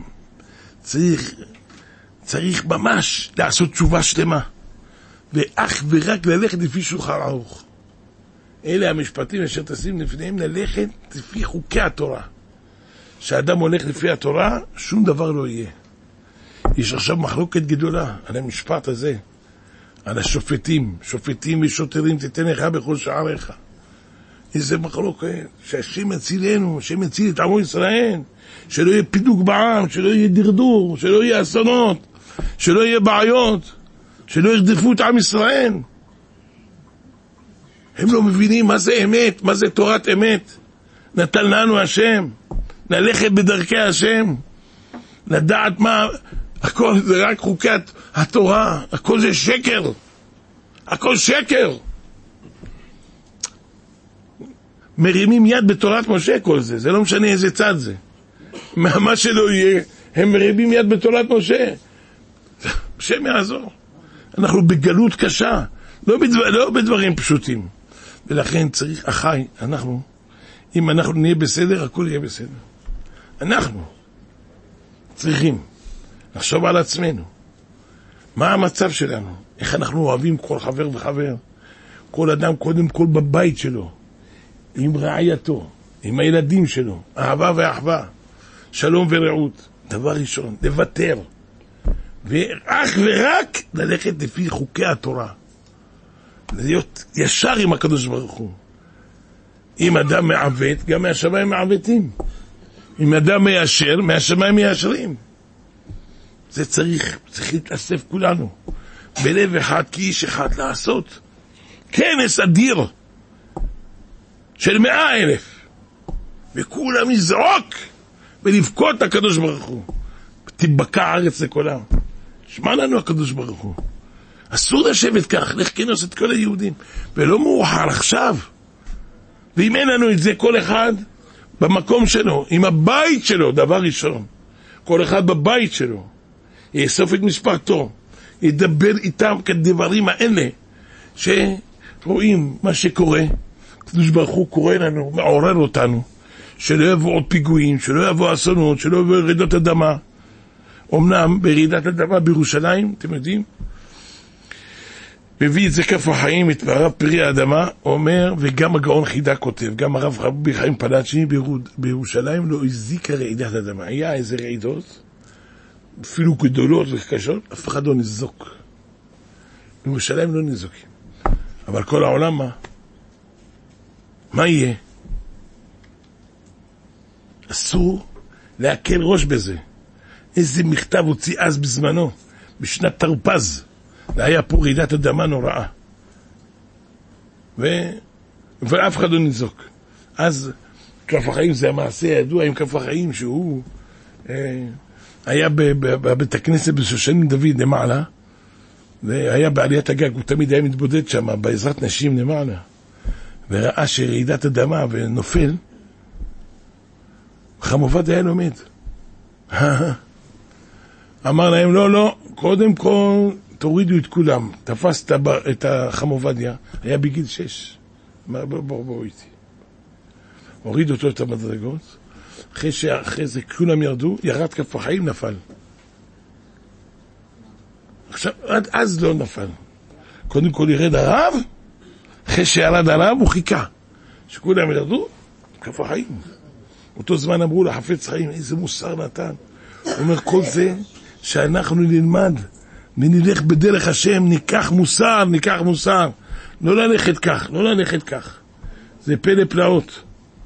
צריך ממש לעשות תשובה שלמה. ואך ורק ללכת לפי שולחן ערוך. אלה המשפטים אשר תשים לפניהם, ללכת לפי חוקי התורה. כשאדם הולך לפי התורה, שום דבר לא יהיה. יש עכשיו מחלוקת גדולה על המשפט הזה, על השופטים, שופטים ושוטרים תתן לך בכל שעריך. איזה מחלוקת, שהשם מצילנו, השם מציל את עמו ישראל, שלא יהיה פידוק בעם, שלא יהיה דרדור, שלא יהיה אסונות, שלא יהיה בעיות, שלא ירדפו את עם ישראל. הם לא מבינים מה זה אמת, מה זה תורת אמת. נתן לנו השם, ללכת בדרכי השם, לדעת מה, הכל זה רק חוקי התורה, הכל זה שקר, הכל שקר. מרימים יד בתורת משה כל זה, זה לא משנה איזה צד זה. מה שלא יהיה, הם מרימים יד בתורת משה. השם יעזור. אנחנו בגלות קשה, לא בדברים פשוטים. ולכן צריך, אחי, אם אנחנו נהיה בסדר, הכל יהיה בסדר. אנחנו צריכים לחשוב על עצמנו. מה המצב שלנו? איך אנחנו אוהבים כל חבר וחבר? כל אדם קודם כל בבית שלו, עם רעייתו, עם הילדים שלו, אהבה ואחווה, שלום ורעות. דבר ראשון, לוותר. ואך ורק ללכת לפי חוקי התורה. להיות ישר עם הקדוש ברוך הוא. אם אדם מעוות, גם מהשמיים מעוותים. אם אדם מיישר, מהשמיים מיישרים. זה צריך להתאסף כולנו. בלב אחד, כאיש אחד, לעשות כנס אדיר של 100,000. וכולם יזרוק ולבכות את הקדוש ברוך הוא. תיבקע הארץ לכולם. שמע לנו הקדוש ברוך הוא. אסור לשבת כך, לך כנוס את כל היהודים. ולא מאוחר עכשיו. ואם אין לנו את זה, כל אחד במקום שלו, עם הבית שלו, דבר ראשון. כל אחד בבית שלו. יאסוף את משפחתו. ידבר איתם כדברים האלה. שרואים מה שקורה. הקדוש ברוך הוא קורא לנו, מעורר אותנו. שלא יבואו עוד פיגועים, שלא יבואו אסונות, שלא יבואו רעידות אדמה. אמנם ברעידת אדמה בירושלים, אתם יודעים, מביא את זה כף החיים, את הרב פרי האדמה, אומר, וגם הגאון חידה כותב, גם הרב רבי חיים פלאצ'י בירושלים לא הזיקה רעידת אדמה. היה איזה רעידות, אפילו גדולות וקשות, אף אחד לא נזוק. בירושלים לא נזוקים. אבל כל העולם מה? מה יהיה? אסור להקל ראש בזה. איזה מכתב הוציא אז בזמנו, בשנת תרפ"ז, והיה פה רעידת אדמה נוראה. ואף אחד לא נזוק. אז כף החיים זה המעשה הידוע עם כף החיים, שהוא היה בבית הכנסת בשושן דוד למעלה, והיה בעליית הגג, הוא תמיד היה מתבודד שם, בעזרת נשים למעלה, וראה שרעידת אדמה ונופל, חמובד היה לומד. אמר להם, לא, קודם כל תורידו את כולם. תפס את החמובדיה, היה בגיל 6. אמר, בוא איתי. הוריד אותו את המדרגות, אחרי זה כולם ירדו, ירד כף החיים, נפל. עכשיו, עד אז לא נפל. קודם כל ירד הרב, אחרי שירד הרב הוא חיכה. שכולם ירדו, כף החיים. אותו זמן אמרו לחפץ חיים, איזה מוסר נתן. הוא אומר, כל זה שאנחנו נלמד ונלך בדרך השם, ניקח מוסר. לא ללכת כך. זה פלא פלאות.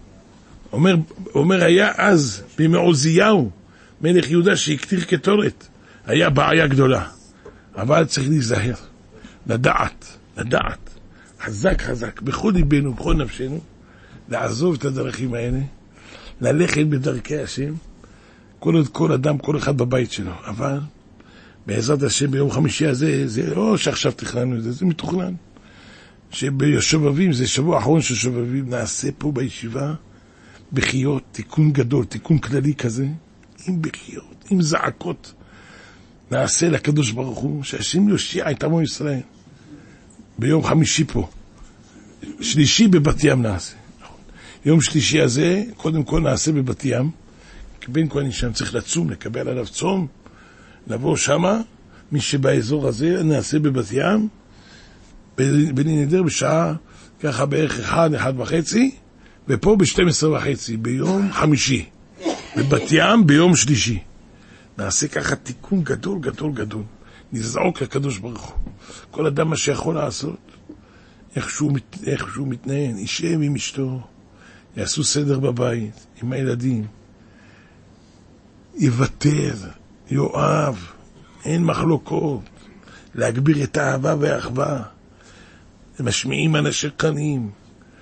אומר, היה אז, בימי עוזיהו, מלך יהודה שהקטיר קטורת, היה בעיה גדולה. אבל צריך להיזהר, לדעת, חזק, בכל ליבנו, בכל נפשנו, לעזוב את הדרכים האלה, ללכת בדרכי השם, כל אדם, כל אחד בבית שלו. אבל בעזרת השם ביום חמישי הזה, זה לא שעכשיו תכננו את זה, זה מתוכנן. שביושבבים, זה שבוע האחרון של שובבים, נעשה פה בישיבה בחיות, תיקון גדול, תיקון כללי כזה, עם בחיות, עם זעקות. נעשה לקדוש ברוך הוא, שהשם יושיע את עמו ישראל. ביום חמישי פה. שלישי בבת ים נעשה. יום שלישי הזה, קודם כל נעשה בבת ים, כי בין כה אני שם צריך לצום, לקבל עליו צום, לבוא שמה, מי שבאזור הזה נעשה בבת ים, בני נדר בשעה, ככה בערך 1:30, ופה ב12:30, ביום חמישי, בבת ים ביום שלישי. נעשה ככה תיקון גדול, נזעוק לקדוש ברוך הוא. כל אדם מה שיכול לעשות, איך שהוא מתנהל, יישב עם אשתו, יעשו סדר בבית, עם הילדים, יוותר, יואב, אין מחלוקות, להגביר את האהבה והאחווה, משמיעים אנשי קנים,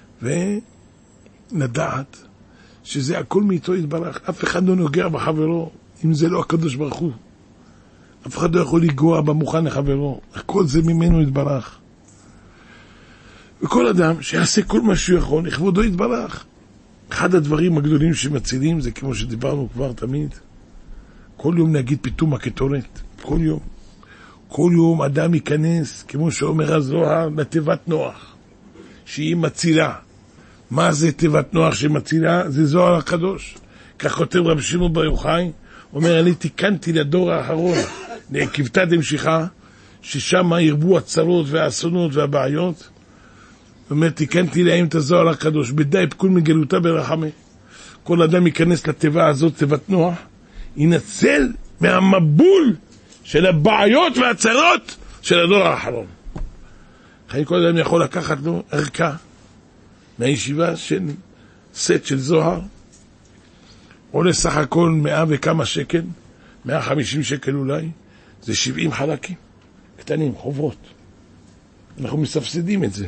ולדעת שזה הכל מאיתו יתברך. אף אחד לא נוגע בחברו, אם זה לא הקדוש ברוך הוא. אף אחד לא יכול לגוע במוכן לחברו, הכל זה ממנו יתברך. וכל אדם שיעשה כל מה שהוא יכול, לכבודו יתברך. אחד הדברים הגדולים שמצילים זה כמו שדיברנו כבר תמיד, כל יום נגיד פתאום הקטורת, כל יום אדם ייכנס, כמו שאומר הזוהר, לתיבת נוח, שהיא מצילה. מה זה תיבת נוח שמצילה? זה זוהר הקדוש. כך כותב רב שמעון בר יוחאי, אומר, אני תיקנתי לדור האחרון, לעקבתא דמשיחא, ששם ירבו הצרות והאסונות והבעיות, אומר, תיקנתי להם את הזוהר הקדוש, בדי פקול מגלותה ברחמי. כל אדם ייכנס לתיבה הזאת, תיבת נוח, ינצל מהמבול של הבעיות והצרות של הדור האחרון. לכן כל אדם יכול לקחת לו ערכה מהישיבה של סט של זוהר, עולה סך הכל 100 וכמה שקל, 150 שקל אולי, זה 70 חלקים קטנים, חוברות. אנחנו מספסדים את זה.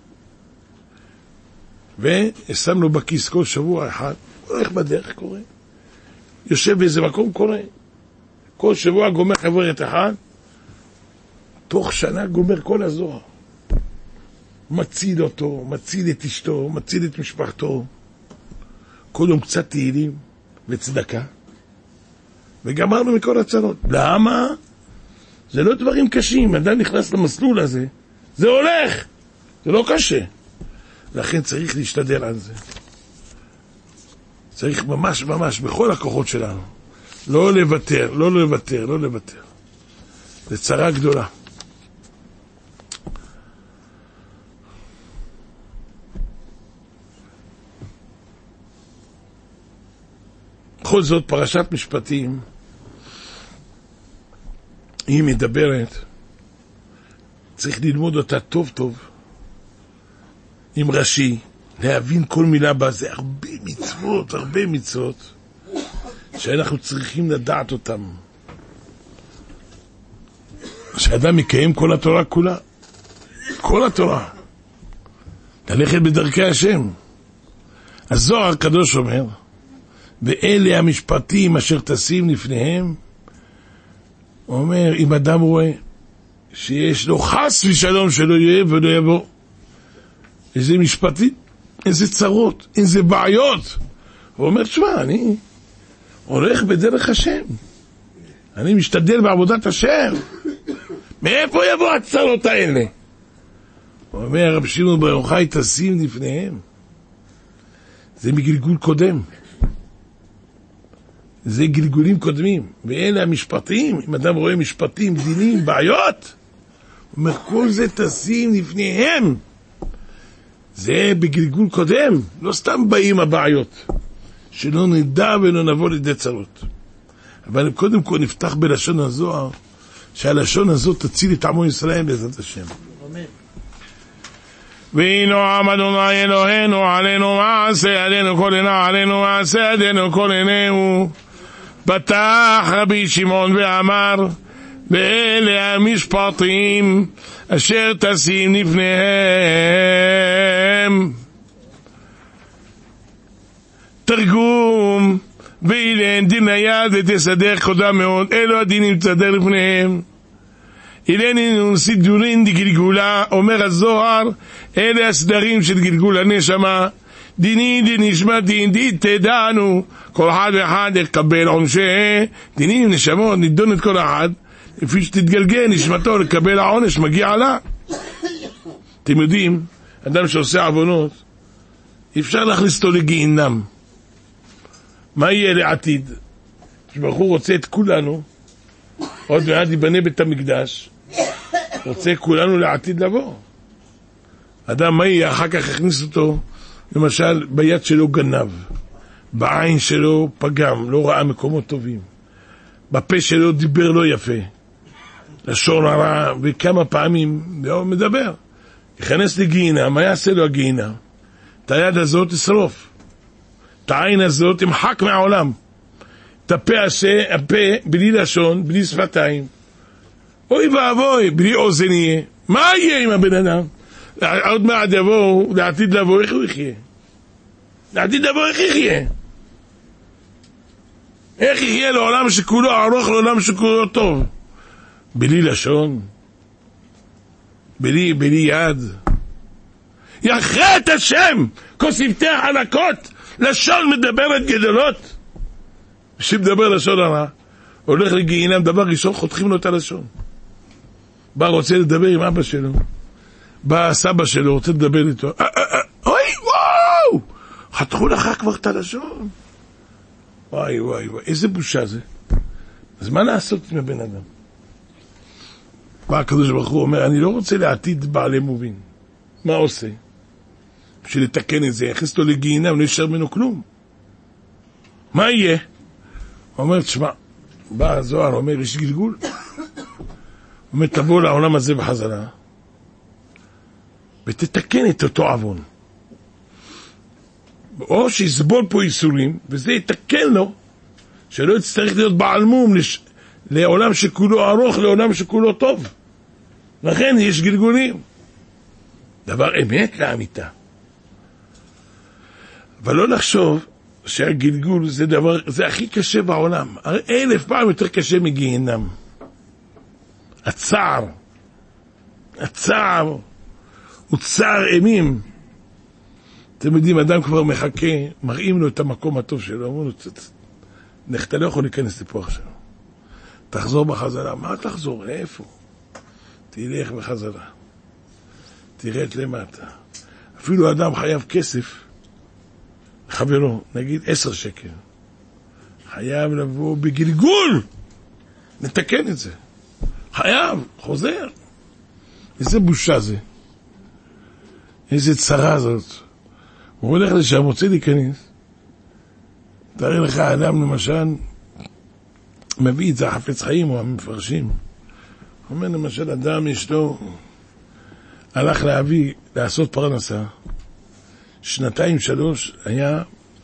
ושם לו בכיס כל שבוע אחד, הולך בדרך, קורא. יושב באיזה מקום, קורא. כל שבוע גומר חבורת אחד, תוך שנה גומר כל הזוהר. מציל אותו, מציל את אשתו, מציל את משפחתו. כל יום קצת תהילים וצדקה. וגמרנו מכל הצרות. למה? זה לא דברים קשים. אדם נכנס למסלול הזה, זה הולך. זה לא קשה. לכן צריך להשתדל על זה. צריך ממש ממש בכל הכוחות שלנו. לא לוותר, לא לוותר, לא לוותר. זה צרה גדולה. בכל זאת, פרשת משפטים, היא מדברת, צריך ללמוד אותה טוב טוב, עם רש"י, להבין כל מילה בה, זה הרבה מצוות, שאנחנו צריכים לדעת אותם. שאדם יקיים כל התורה כולה, כל התורה, ללכת בדרכי השם. הזוהר הקדוש אומר, ואלה המשפטים אשר תשים לפניהם, הוא אומר, אם אדם רואה שיש לו חס ושלום שלא יהיה ולא יבוא, איזה משפטים, איזה צרות, איזה בעיות, הוא אומר, תשמע, אני הולך בדרך השם, אני משתדל בעבודת השם, מאיפה יבוא הצרות האלה? הוא אומר, רב שמעון בר יוחאי, תשים לפניהם, זה מגלגול קודם, זה גלגולים קודמים, ואלה המשפטים, אם אדם רואה משפטים, דינים, בעיות, הוא אומר, כל זה תשים לפניהם, זה בגלגול קודם, לא סתם באים הבעיות, שלא נדע ולא נבוא לידי צרות. אבל קודם כל נפתח בלשון הזוהר, שהלשון הזאת תציל את עמו ישראל בעזרת השם. אמן. והנה עם אדוני אלוהינו עלינו מעשה ידינו כל עינה עלינו מעשה ידינו כל עינינו. פתח רבי שמעון ואמר, ואלה המשפטים אשר תשים לפניהם. תרגום, ואילן דין היד ותסדר קודם מאוד, אלו הדינים תסדר לפניהם. אילן סידורין דגלגולה, אומר הזוהר, אלה הסדרים של גלגול הנשמה, דיני דנשמה דין די תדענו, כל אחד ואחד יקבל עונשה, דינים נשמות נידון את כל אחד, לפי שתתגלגל נשמתו לקבל העונש מגיע לה. אתם יודעים, אדם שעושה עוונות, אפשר להכניס אותו לגיהינם. מה יהיה לעתיד? כשברוך הוא רוצה את כולנו, עוד מעט ייבנה בית המקדש, רוצה כולנו לעתיד לבוא. אדם מה יהיה? אחר כך הכניס אותו, למשל ביד שלו גנב, בעין שלו פגם, לא ראה מקומות טובים, בפה שלו דיבר לא יפה, לשון הרע, וכמה פעמים הוא מדבר, יכנס לגיהינם. מה יעשה לו הגיהינם? את היד הזאת תשרוף, את העין הזאת תמחק מהעולם, את הפה בלי לשון, בלי שפתיים, אוי ואבוי, בלי אוזן יהיה. מה יהיה עם הבן אדם? עוד מעט יבוא, לעתיד לבוא, איך הוא יחיה? לעתיד לבוא, איך יחיה? איך יחיה לעולם שכולו ארוך, לעולם שכולו טוב? בלי לשון, בלי יד. יחרה את השם, כוספתי חלקות, לשון מדברת גדולות. שמדבר לשון הרע, הולך לגיהינם, דבר ראשון, חותכים לו את הלשון. בא רוצה לדבר עם אבא שלו, בא סבא שלו, רוצה לדבר איתו, אוי, וואו, חתכו לך כבר את הלשון. וואי, וואי, וואי, איזה בושה זה. אז מה לעשות עם הבן אדם? בא הקדוש ברוך הוא אומר, אני לא רוצה לעתיד בעלי מובין. מה עושה? בשביל לתקן את זה, יכניס לו לגיהינם, לא יישאר ממנו כלום. מה יהיה? הוא אומר, תשמע, בא הזוהר, אומר, יש גלגול. הוא אומר, תבוא לעולם הזה בחזרה, ותתקן את אותו עוון. או שיסבול פה איסורים, וזה יתקן לו, שלא יצטרך להיות בעל מום לעולם שכולו ארוך, לעולם שכולו טוב. לכן יש גלגולים. דבר אמת לאמיתה. אבל לא לחשוב שהגלגול זה דבר, זה הכי קשה בעולם. 1000 פעם יותר קשה מגיהנם. הצער הוא צער אימים. אתם יודעים, אדם כבר מחכה, מראים לו את המקום הטוב שלו, אומרים לו, אתה לא יכול להיכנס לפה עכשיו. תחזור בחזרה. מה תחזור? איפה? תלך בחזרה. תרד למטה. אפילו אדם חייב כסף, חברו, נגיד 10 שקל. חייב לבוא בגלגול. נתקן את זה. חייב, חוזר. איזה בושה זה. איזה צרה זאת. הוא הולך לשם, רוצה להיכנס. תארי לך, אדם למשל, מביא את זה החפץ חיים או המפרשים. אומר למשל, אדם אשתו הלך להביא, לעשות פרנסה. 2-3 היה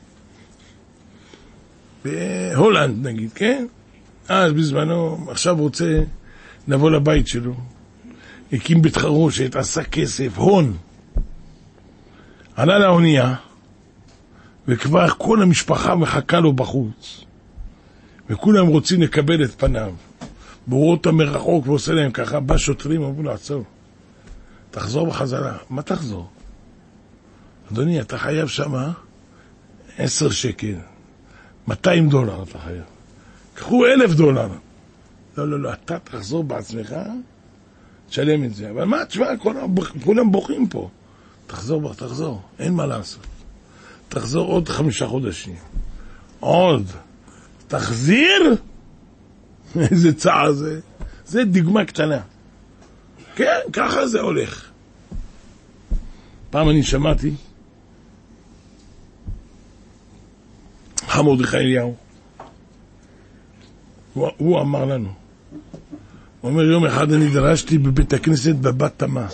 בהולנד נגיד, כן? אז בזמנו, עכשיו רוצה לבוא לבית שלו. הקים בית חרושת, עשה כסף, הון. עלה לאונייה, וכבר כל המשפחה מחכה לו בחוץ. וכולם רוצים לקבל את פניו. בורא אותם מרחוק ועושה להם ככה, בא שוטרים, אמרו לו, עצור. תחזור בחזרה. מה תחזור? אדוני, אתה חייב שמה 10 שקל. $200 אתה חייב. קחו $1,000. לא, אתה תחזור בעצמך, תשלם את זה. אבל מה, תשמע, כולם בוכים פה. תחזור, אין מה לעשות. תחזור עוד 5 חודשים. עוד. תחזיר? איזה צער זה. זה דוגמה קטנה. כן, ככה זה הולך. פעם אני שמעתי, מרדכי אליהו, הוא אמר לנו, הוא אומר, יום אחד אני דרשתי בבית הכנסת בבת תמה,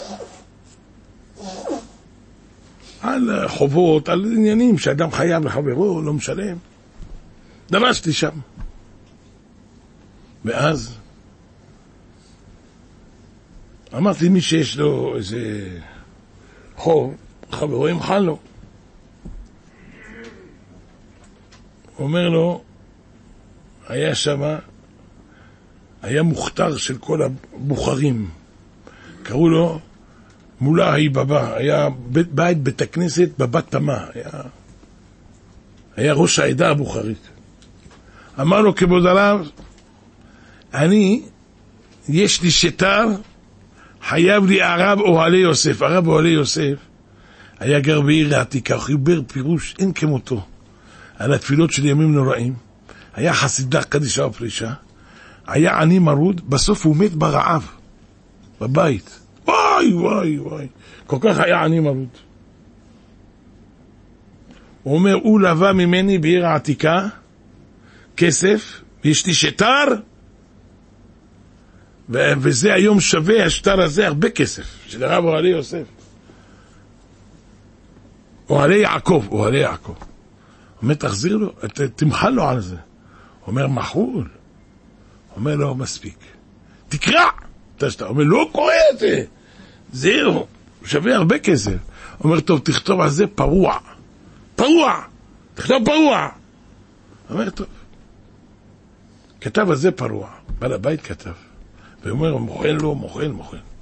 על חובות, על עניינים שאדם חייב לחברו, לא משלם. דרשתי שם. ואז אמרתי, מי שיש לו איזה חוב, חברו ימחל לו. הוא אומר לו, היה שמה, היה מוכתר של כל הבוחרים. קראו לו מולאי בבא, היה בית הכנסת בבת תמה, היה ראש העדה הבוחרית. אמר לו כבוד הרב, יש לי שטר, חייב לי הרב אוהלי יוסף. הרב אוהלי יוסף היה גר בעיר העתיקה, הוא חיבר פירוש אין כמותו על התפילות של ימים נוראים. היה חסידה קדישה ופרישה, היה עני מרוד, בסוף הוא מת ברעב בבית. וואי, כל כך היה עני מרוד. הוא אומר, הוא לבא ממני בעיר העתיקה כסף, ויש לי שטר, וזה היום שווה, השטר הזה, הרבה כסף, של הרב אוהלי יוסף. אוהלי יעקב. אומר, תחזיר לו, תמחל לו על זה. אומר, מחול. אומר, לא מספיק. תקרא. אומר, לא קורא את זה. זהו, שווה הרבה כסף. אומר, טוב, תכתוב על זה פרוע. תכתוב פרוע. אומר, טוב. כתב על זה פרוע. בעל הבית כתב. ואומר, מוכן.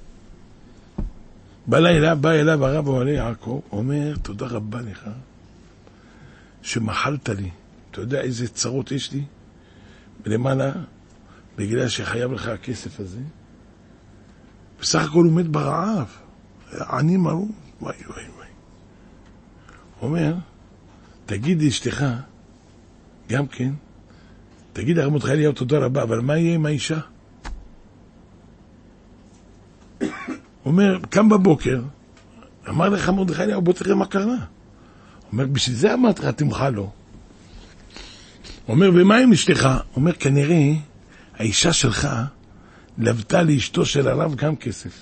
בלילה בא אליו הרב אוהלי יעקב, אומר, תודה רבה לך שמחלת לי. אתה יודע איזה צרות יש לי? ולמעלה, בגלל שחייב לך הכסף הזה. בסך הכל הוא מת ברעב. עני מרוד. וואי. הוא אומר, תגיד לאשתך, גם כן, תגיד הרב מרדכי אליהו תודה רבה, אבל מה יהיה עם האישה? הוא אומר, קם בבוקר, אמר לך מרדכי אליהו, בוא תראה מה קרה. הוא אומר, בשביל זה אמרת לך, תמחה לו. הוא אומר, ומה עם אשתך? הוא אומר, כנראה, האישה שלך לבתה לאשתו של הרב גם כסף.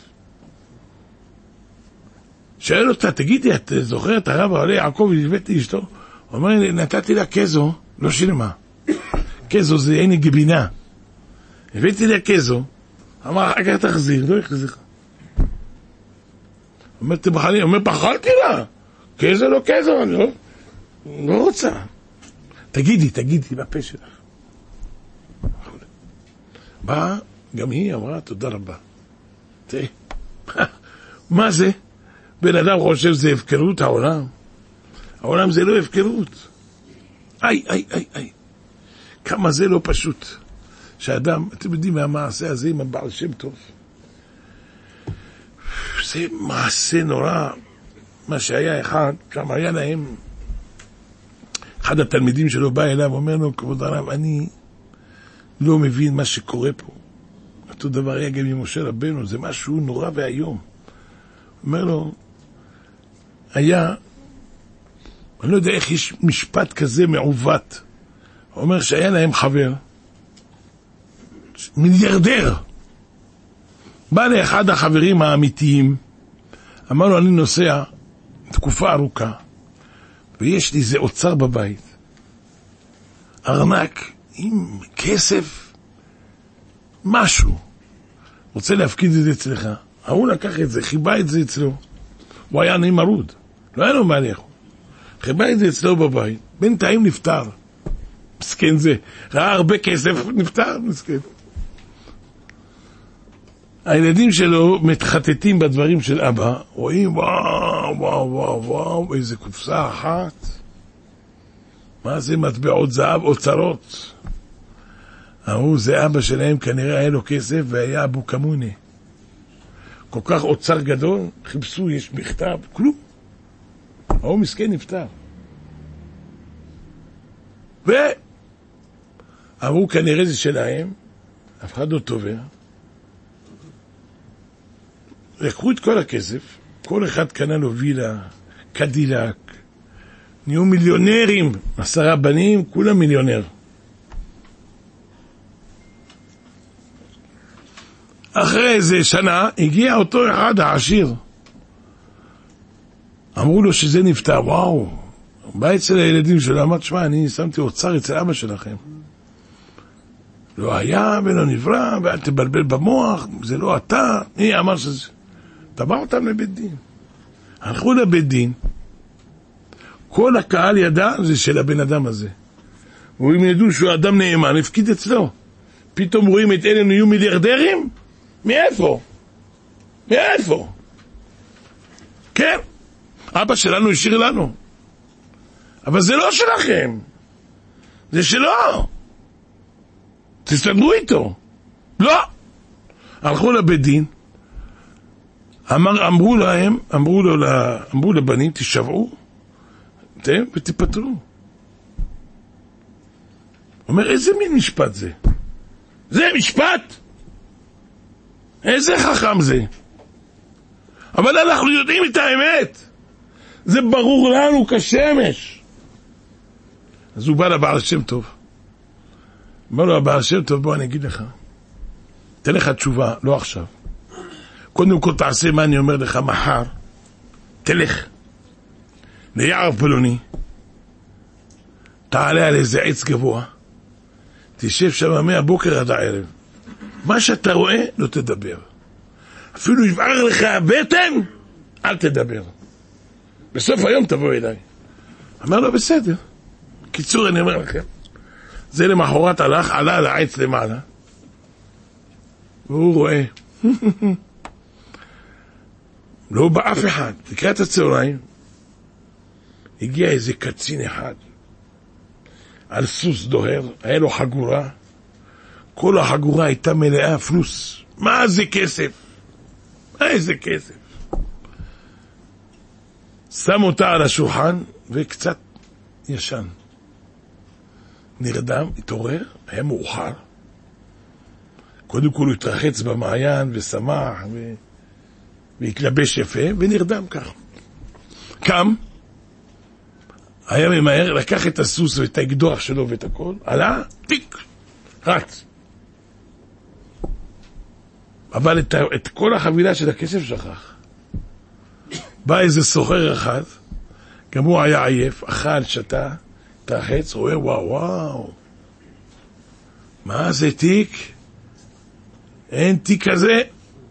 שואל אותה, תגידי, את זוכרת הרב אוהלי יעקב והבאתי לאשתו? הוא אומר, נתתי לה כזו, לא שילמה. כזו זה אין גבינה. הבאתי לה כזו, אמר, אחר כך תחזיר, לא יחזיר. אומר, תבחלי, אומר, פחלתי לה. כזו לא כזו, אני לא רוצה. תגידי, בפה שלך. באה, גם היא אמרה, תודה רבה. תראי, מה זה? בן אדם חושב זה הפקרות העולם. העולם זה לא הפקרות. איי. כמה זה לא פשוט. שאדם, אתם יודעים מהמעשה הזה עם הבעל שם טוב. זה מעשה נורא. מה שהיה אחד, שם היה להם, אחד התלמידים שלו בא אליו, אומר לו, כבוד הרב, אני לא מבין מה שקורה פה. אותו דבר היה גם עם משה רבנו, זה משהו נורא והיום. אומר לו, היה, אני לא יודע איך יש משפט כזה מעוות. הוא אומר שהיה להם חבר, מיליארדר. בא לאחד החברים האמיתיים, אמר לו, אני נוסע תקופה ארוכה, ויש לי איזה אוצר בבית. ארנק עם כסף, משהו. רוצה להפקיד את זה אצלך. הוא לקח את זה, חיבה את זה אצלו. הוא היה נעים מרוד. לא היה לו מה לאכול. חיבה את זה אצלו בבית. בינתיים נפטר. מסכן זה. ראה הרבה כסף, נפטר, מסכן. הילדים שלו מתחטטים בדברים של אבא. רואים, וואו, איזה קופסה אחת. מה זה מטבעות זהב, אוצרות. זה אבא שלהם, כנראה היה לו כסף והיה אבו כמוני. כל כך אוצר גדול, חיפשו, יש מכתב, כלום. מסכן נפטר. ואמרו כנראה זה שלהם, אף אחד לא תובע. לקחו את כל הכסף, כל אחד קנה לו וילה, קדילק, נהיו מיליונרים, 10 בנים, כולם מיליונר. אחרי איזה שנה הגיע אותו אחד העשיר. אמרו לו שזה נפטר, וואו. בא אצל הילדים שלו, אמר, תשמע, אני שמתי אוצר אצל אבא שלכם. לא היה ולא נברא, ואל תבלבל במוח, זה לא אתה. מי אמר שזה? תבע אותם לבית דין. הלכו לבית דין, כל הקהל ידע זה של הבן אדם הזה. והם ידעו שהוא אדם נאמן, הפקיד אצלו. פתאום רואים את אלה נהיו מיליארדרים? מאיפה? כן, אבא שלנו השאיר לנו. אבל זה לא שלכם. זה שלו. תסתדרו איתו. לא. הלכו לבית דין. אמרו לבנים, תשבעו ותפטרו. אומר, איזה מין משפט זה? זה משפט? איזה חכם זה? אבל אנחנו יודעים את האמת. זה ברור לנו כשמש. אז הוא בא לבעל שם טוב. אמר לו, הבעל שם טוב, בוא אני אגיד לך. תן לך תשובה, לא עכשיו. קודם כל תעשה מה אני אומר לך מחר. תלך ליער פלוני. תעלה על איזה עץ גבוה. תשב שם מהבוקר עד הערב. מה שאתה רואה, לא תדבר. אפילו יבער לך הבטן, אל תדבר. בסוף היום תבוא אליי. אמר לו, בסדר. קיצור, אני אומר לכם. זה למחרת עלה על העץ למעלה. והוא רואה. לא בא אף אחד. לקראת הצהריים, הגיע איזה קצין אחד. על סוס דוהר, היה לו חגורה. כל החגורה הייתה מלאה פלוס. מה זה כסף? איזה כסף? שם אותה על השולחן וקצת ישן. נרדם, התעורר, היה מאוחר. קודם כל הוא התרחץ במעיין ושמח והתלבש יפה ונרדם כך. קם, היה ממהר, לקח את הסוס ואת האקדוח שלו ואת הכל, עלה, טיק, רץ. אבל את כל החבילה של הכסף שכח. בא איזה סוחר אחד, גם הוא היה עייף, אכל, שתה, תרחץ, רואה, וואו. מה זה תיק? אין תיק כזה.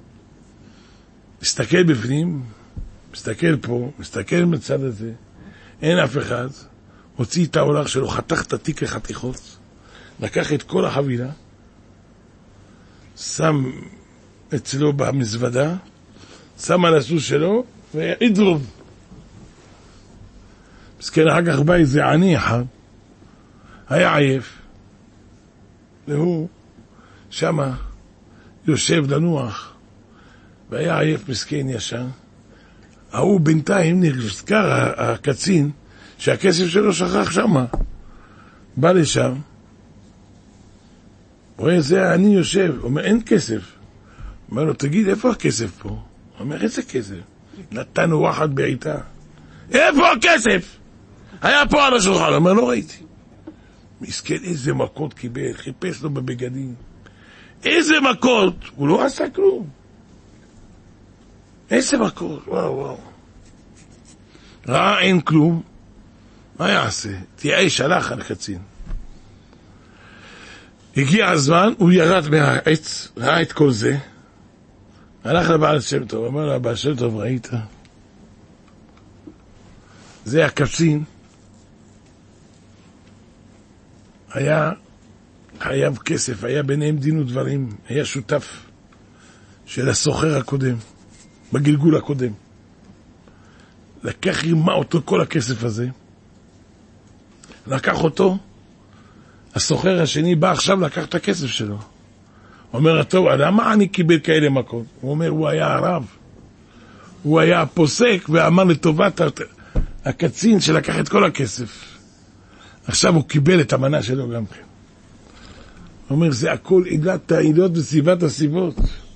מסתכל בפנים, מסתכל פה, מסתכל מצד הזה, אין אף אחד. הוציא את ההולך שלו, חתך את התיק לחתיכות, לקח את כל החבילה, שם אצלו במזוודה, שם על הסוס שלו, והדרוב. מסכן, אחר כך בא איזה עני אחד, היה עייף, והוא שמה יושב לנוח, והיה עייף מסכן ישן. ההוא בינתיים נזכר, הקצין, שהכסף שלו שכח שמה. בא לשם, רואה, זה אני יושב, אומר, אין כסף. אומר לו, תגיד, איפה הכסף פה? אומר, איזה כסף? נתנו וואחד בעיטה. איפה הכסף? היה פה על השולחן. אומר, לא ראיתי. מסכן, איזה מכות קיבל, חיפש לו בבגדים. איזה מכות? הוא לא עשה כלום. איזה מכות? וואו. ראה אין כלום. מה יעשה? תייאש, הלך על קצין. הגיע הזמן, הוא ירד מהעץ, ראה את כל זה, הלך לבעל שם טוב, אמר לו, בעל שם טוב, ראית? זה הקצין, היה חייב כסף, היה ביניהם דין ודברים, היה שותף של הסוחר הקודם, בגלגול הקודם. לקח רימה אותו כל הכסף הזה, לקח אותו, הסוחר השני בא עכשיו לקח את הכסף שלו. אומר, טוב, למה אני קיבל כאלה מכות? הוא אומר, הוא היה הרב. הוא היה הפוסק ואמר לטובת הקצין שלקח את כל הכסף. עכשיו הוא קיבל את המנה שלו גם כן. הוא אומר, זה הכל עילת העילות וסיבת הסיבות.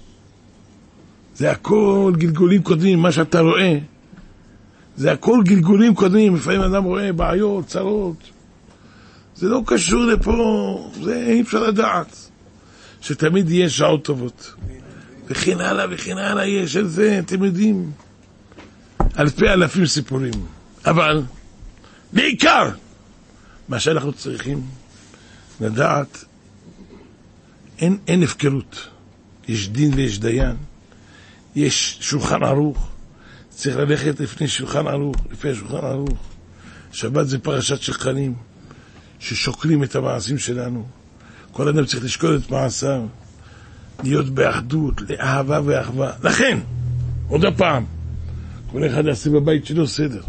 זה הכל גלגולים קודמים, מה שאתה רואה. זה הכל גלגולים קודמים. לפעמים אדם רואה בעיות, צרות. זה לא קשור לפה, זה אי אפשר לדעת. שתמיד יהיה שעות טובות. וכן הלאה יש על זה, אתם יודעים, אלפי אלפים סיפורים. אבל, בעיקר, מה שאנחנו צריכים לדעת, אין הפקרות. יש דין ויש דיין. יש שולחן ערוך. צריך ללכת לפני שולחן ערוך, לפני שולחן ערוך. שבת זה פרשת שכנים. ששוקלים את המעשים שלנו. כל אדם צריך לשקול את מעשיו, להיות באחדות, לאהבה ואחווה. לכן, עוד הפעם, כל אחד יעשה בבית שלו סדר.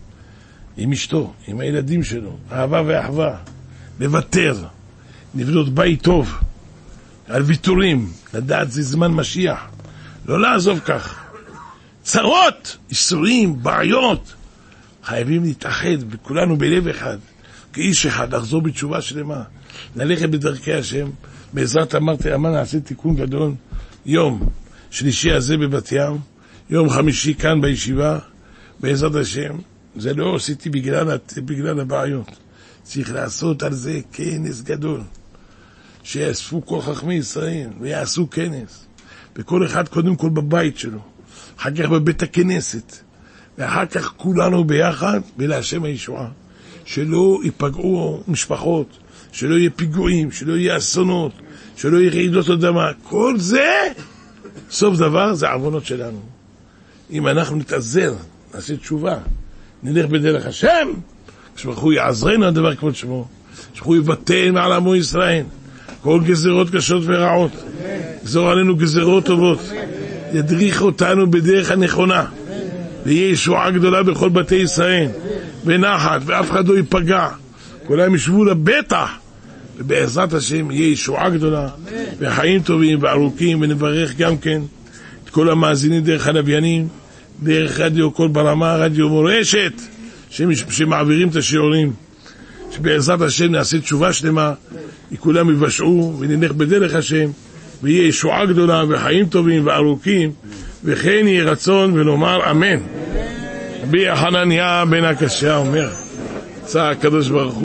עם אשתו, עם הילדים שלו, אהבה ואחווה. לוותר, לבנות בית טוב, על ויתורים, לדעת זה זמן משיח. לא לעזוב כך. צרות, איסורים, בעיות. חייבים להתאחד, וכולנו בלב אחד. כאיש אחד, לחזור בתשובה שלמה, ללכת בדרכי השם, בעזרת אמר נעשה תיקון גדול, יום שלישי הזה בבת ים, יום חמישי כאן בישיבה, בעזרת השם, זה לא עשיתי בגלל הבעיות, צריך לעשות על זה כנס גדול, שיאספו כל חכמי ישראל, ויעשו כנס, וכל אחד קודם כל בבית שלו, אחר כך בבית הכנסת, ואחר כך כולנו ביחד, ולהשם הישועה. שלא ייפגעו משפחות, שלא יהיה פיגועים, שלא יהיה אסונות, שלא יהיה רעידות אדמה. כל זה, סוף דבר, זה עוונות שלנו. אם אנחנו נתעזר, נעשה תשובה, נלך בדרך השם, כשברחו יעזרנו הדבר כבוד שמו, כשברחו יבטל מעל עמו ישראל, כל גזירות קשות ורעות, גזור עלינו גזירות טובות, ידריך אותנו בדרך הנכונה, ויהיה ישועה גדולה בכל בתי ישראל, ונחת, ואף אחד לא ייפגע. כולם ישבו לבטח, ובעזרת השם יהיה ישועה גדולה, וחיים טובים וארוכים, ונברך גם כן את כל המאזינים דרך הלוויינים, דרך רדיו קול ברמה, רדיו מורשת, שמעבירים את השיעורים, שבעזרת השם נעשה תשובה שלמה, וכולם יבשעו, ונלך בדרך השם, ויהיה ישועה גדולה, וחיים טובים וארוכים, וכן יהיה רצון ונאמר אמן. רבי חנניה בן הקשיא אומר, צא הקדוש ברוך הוא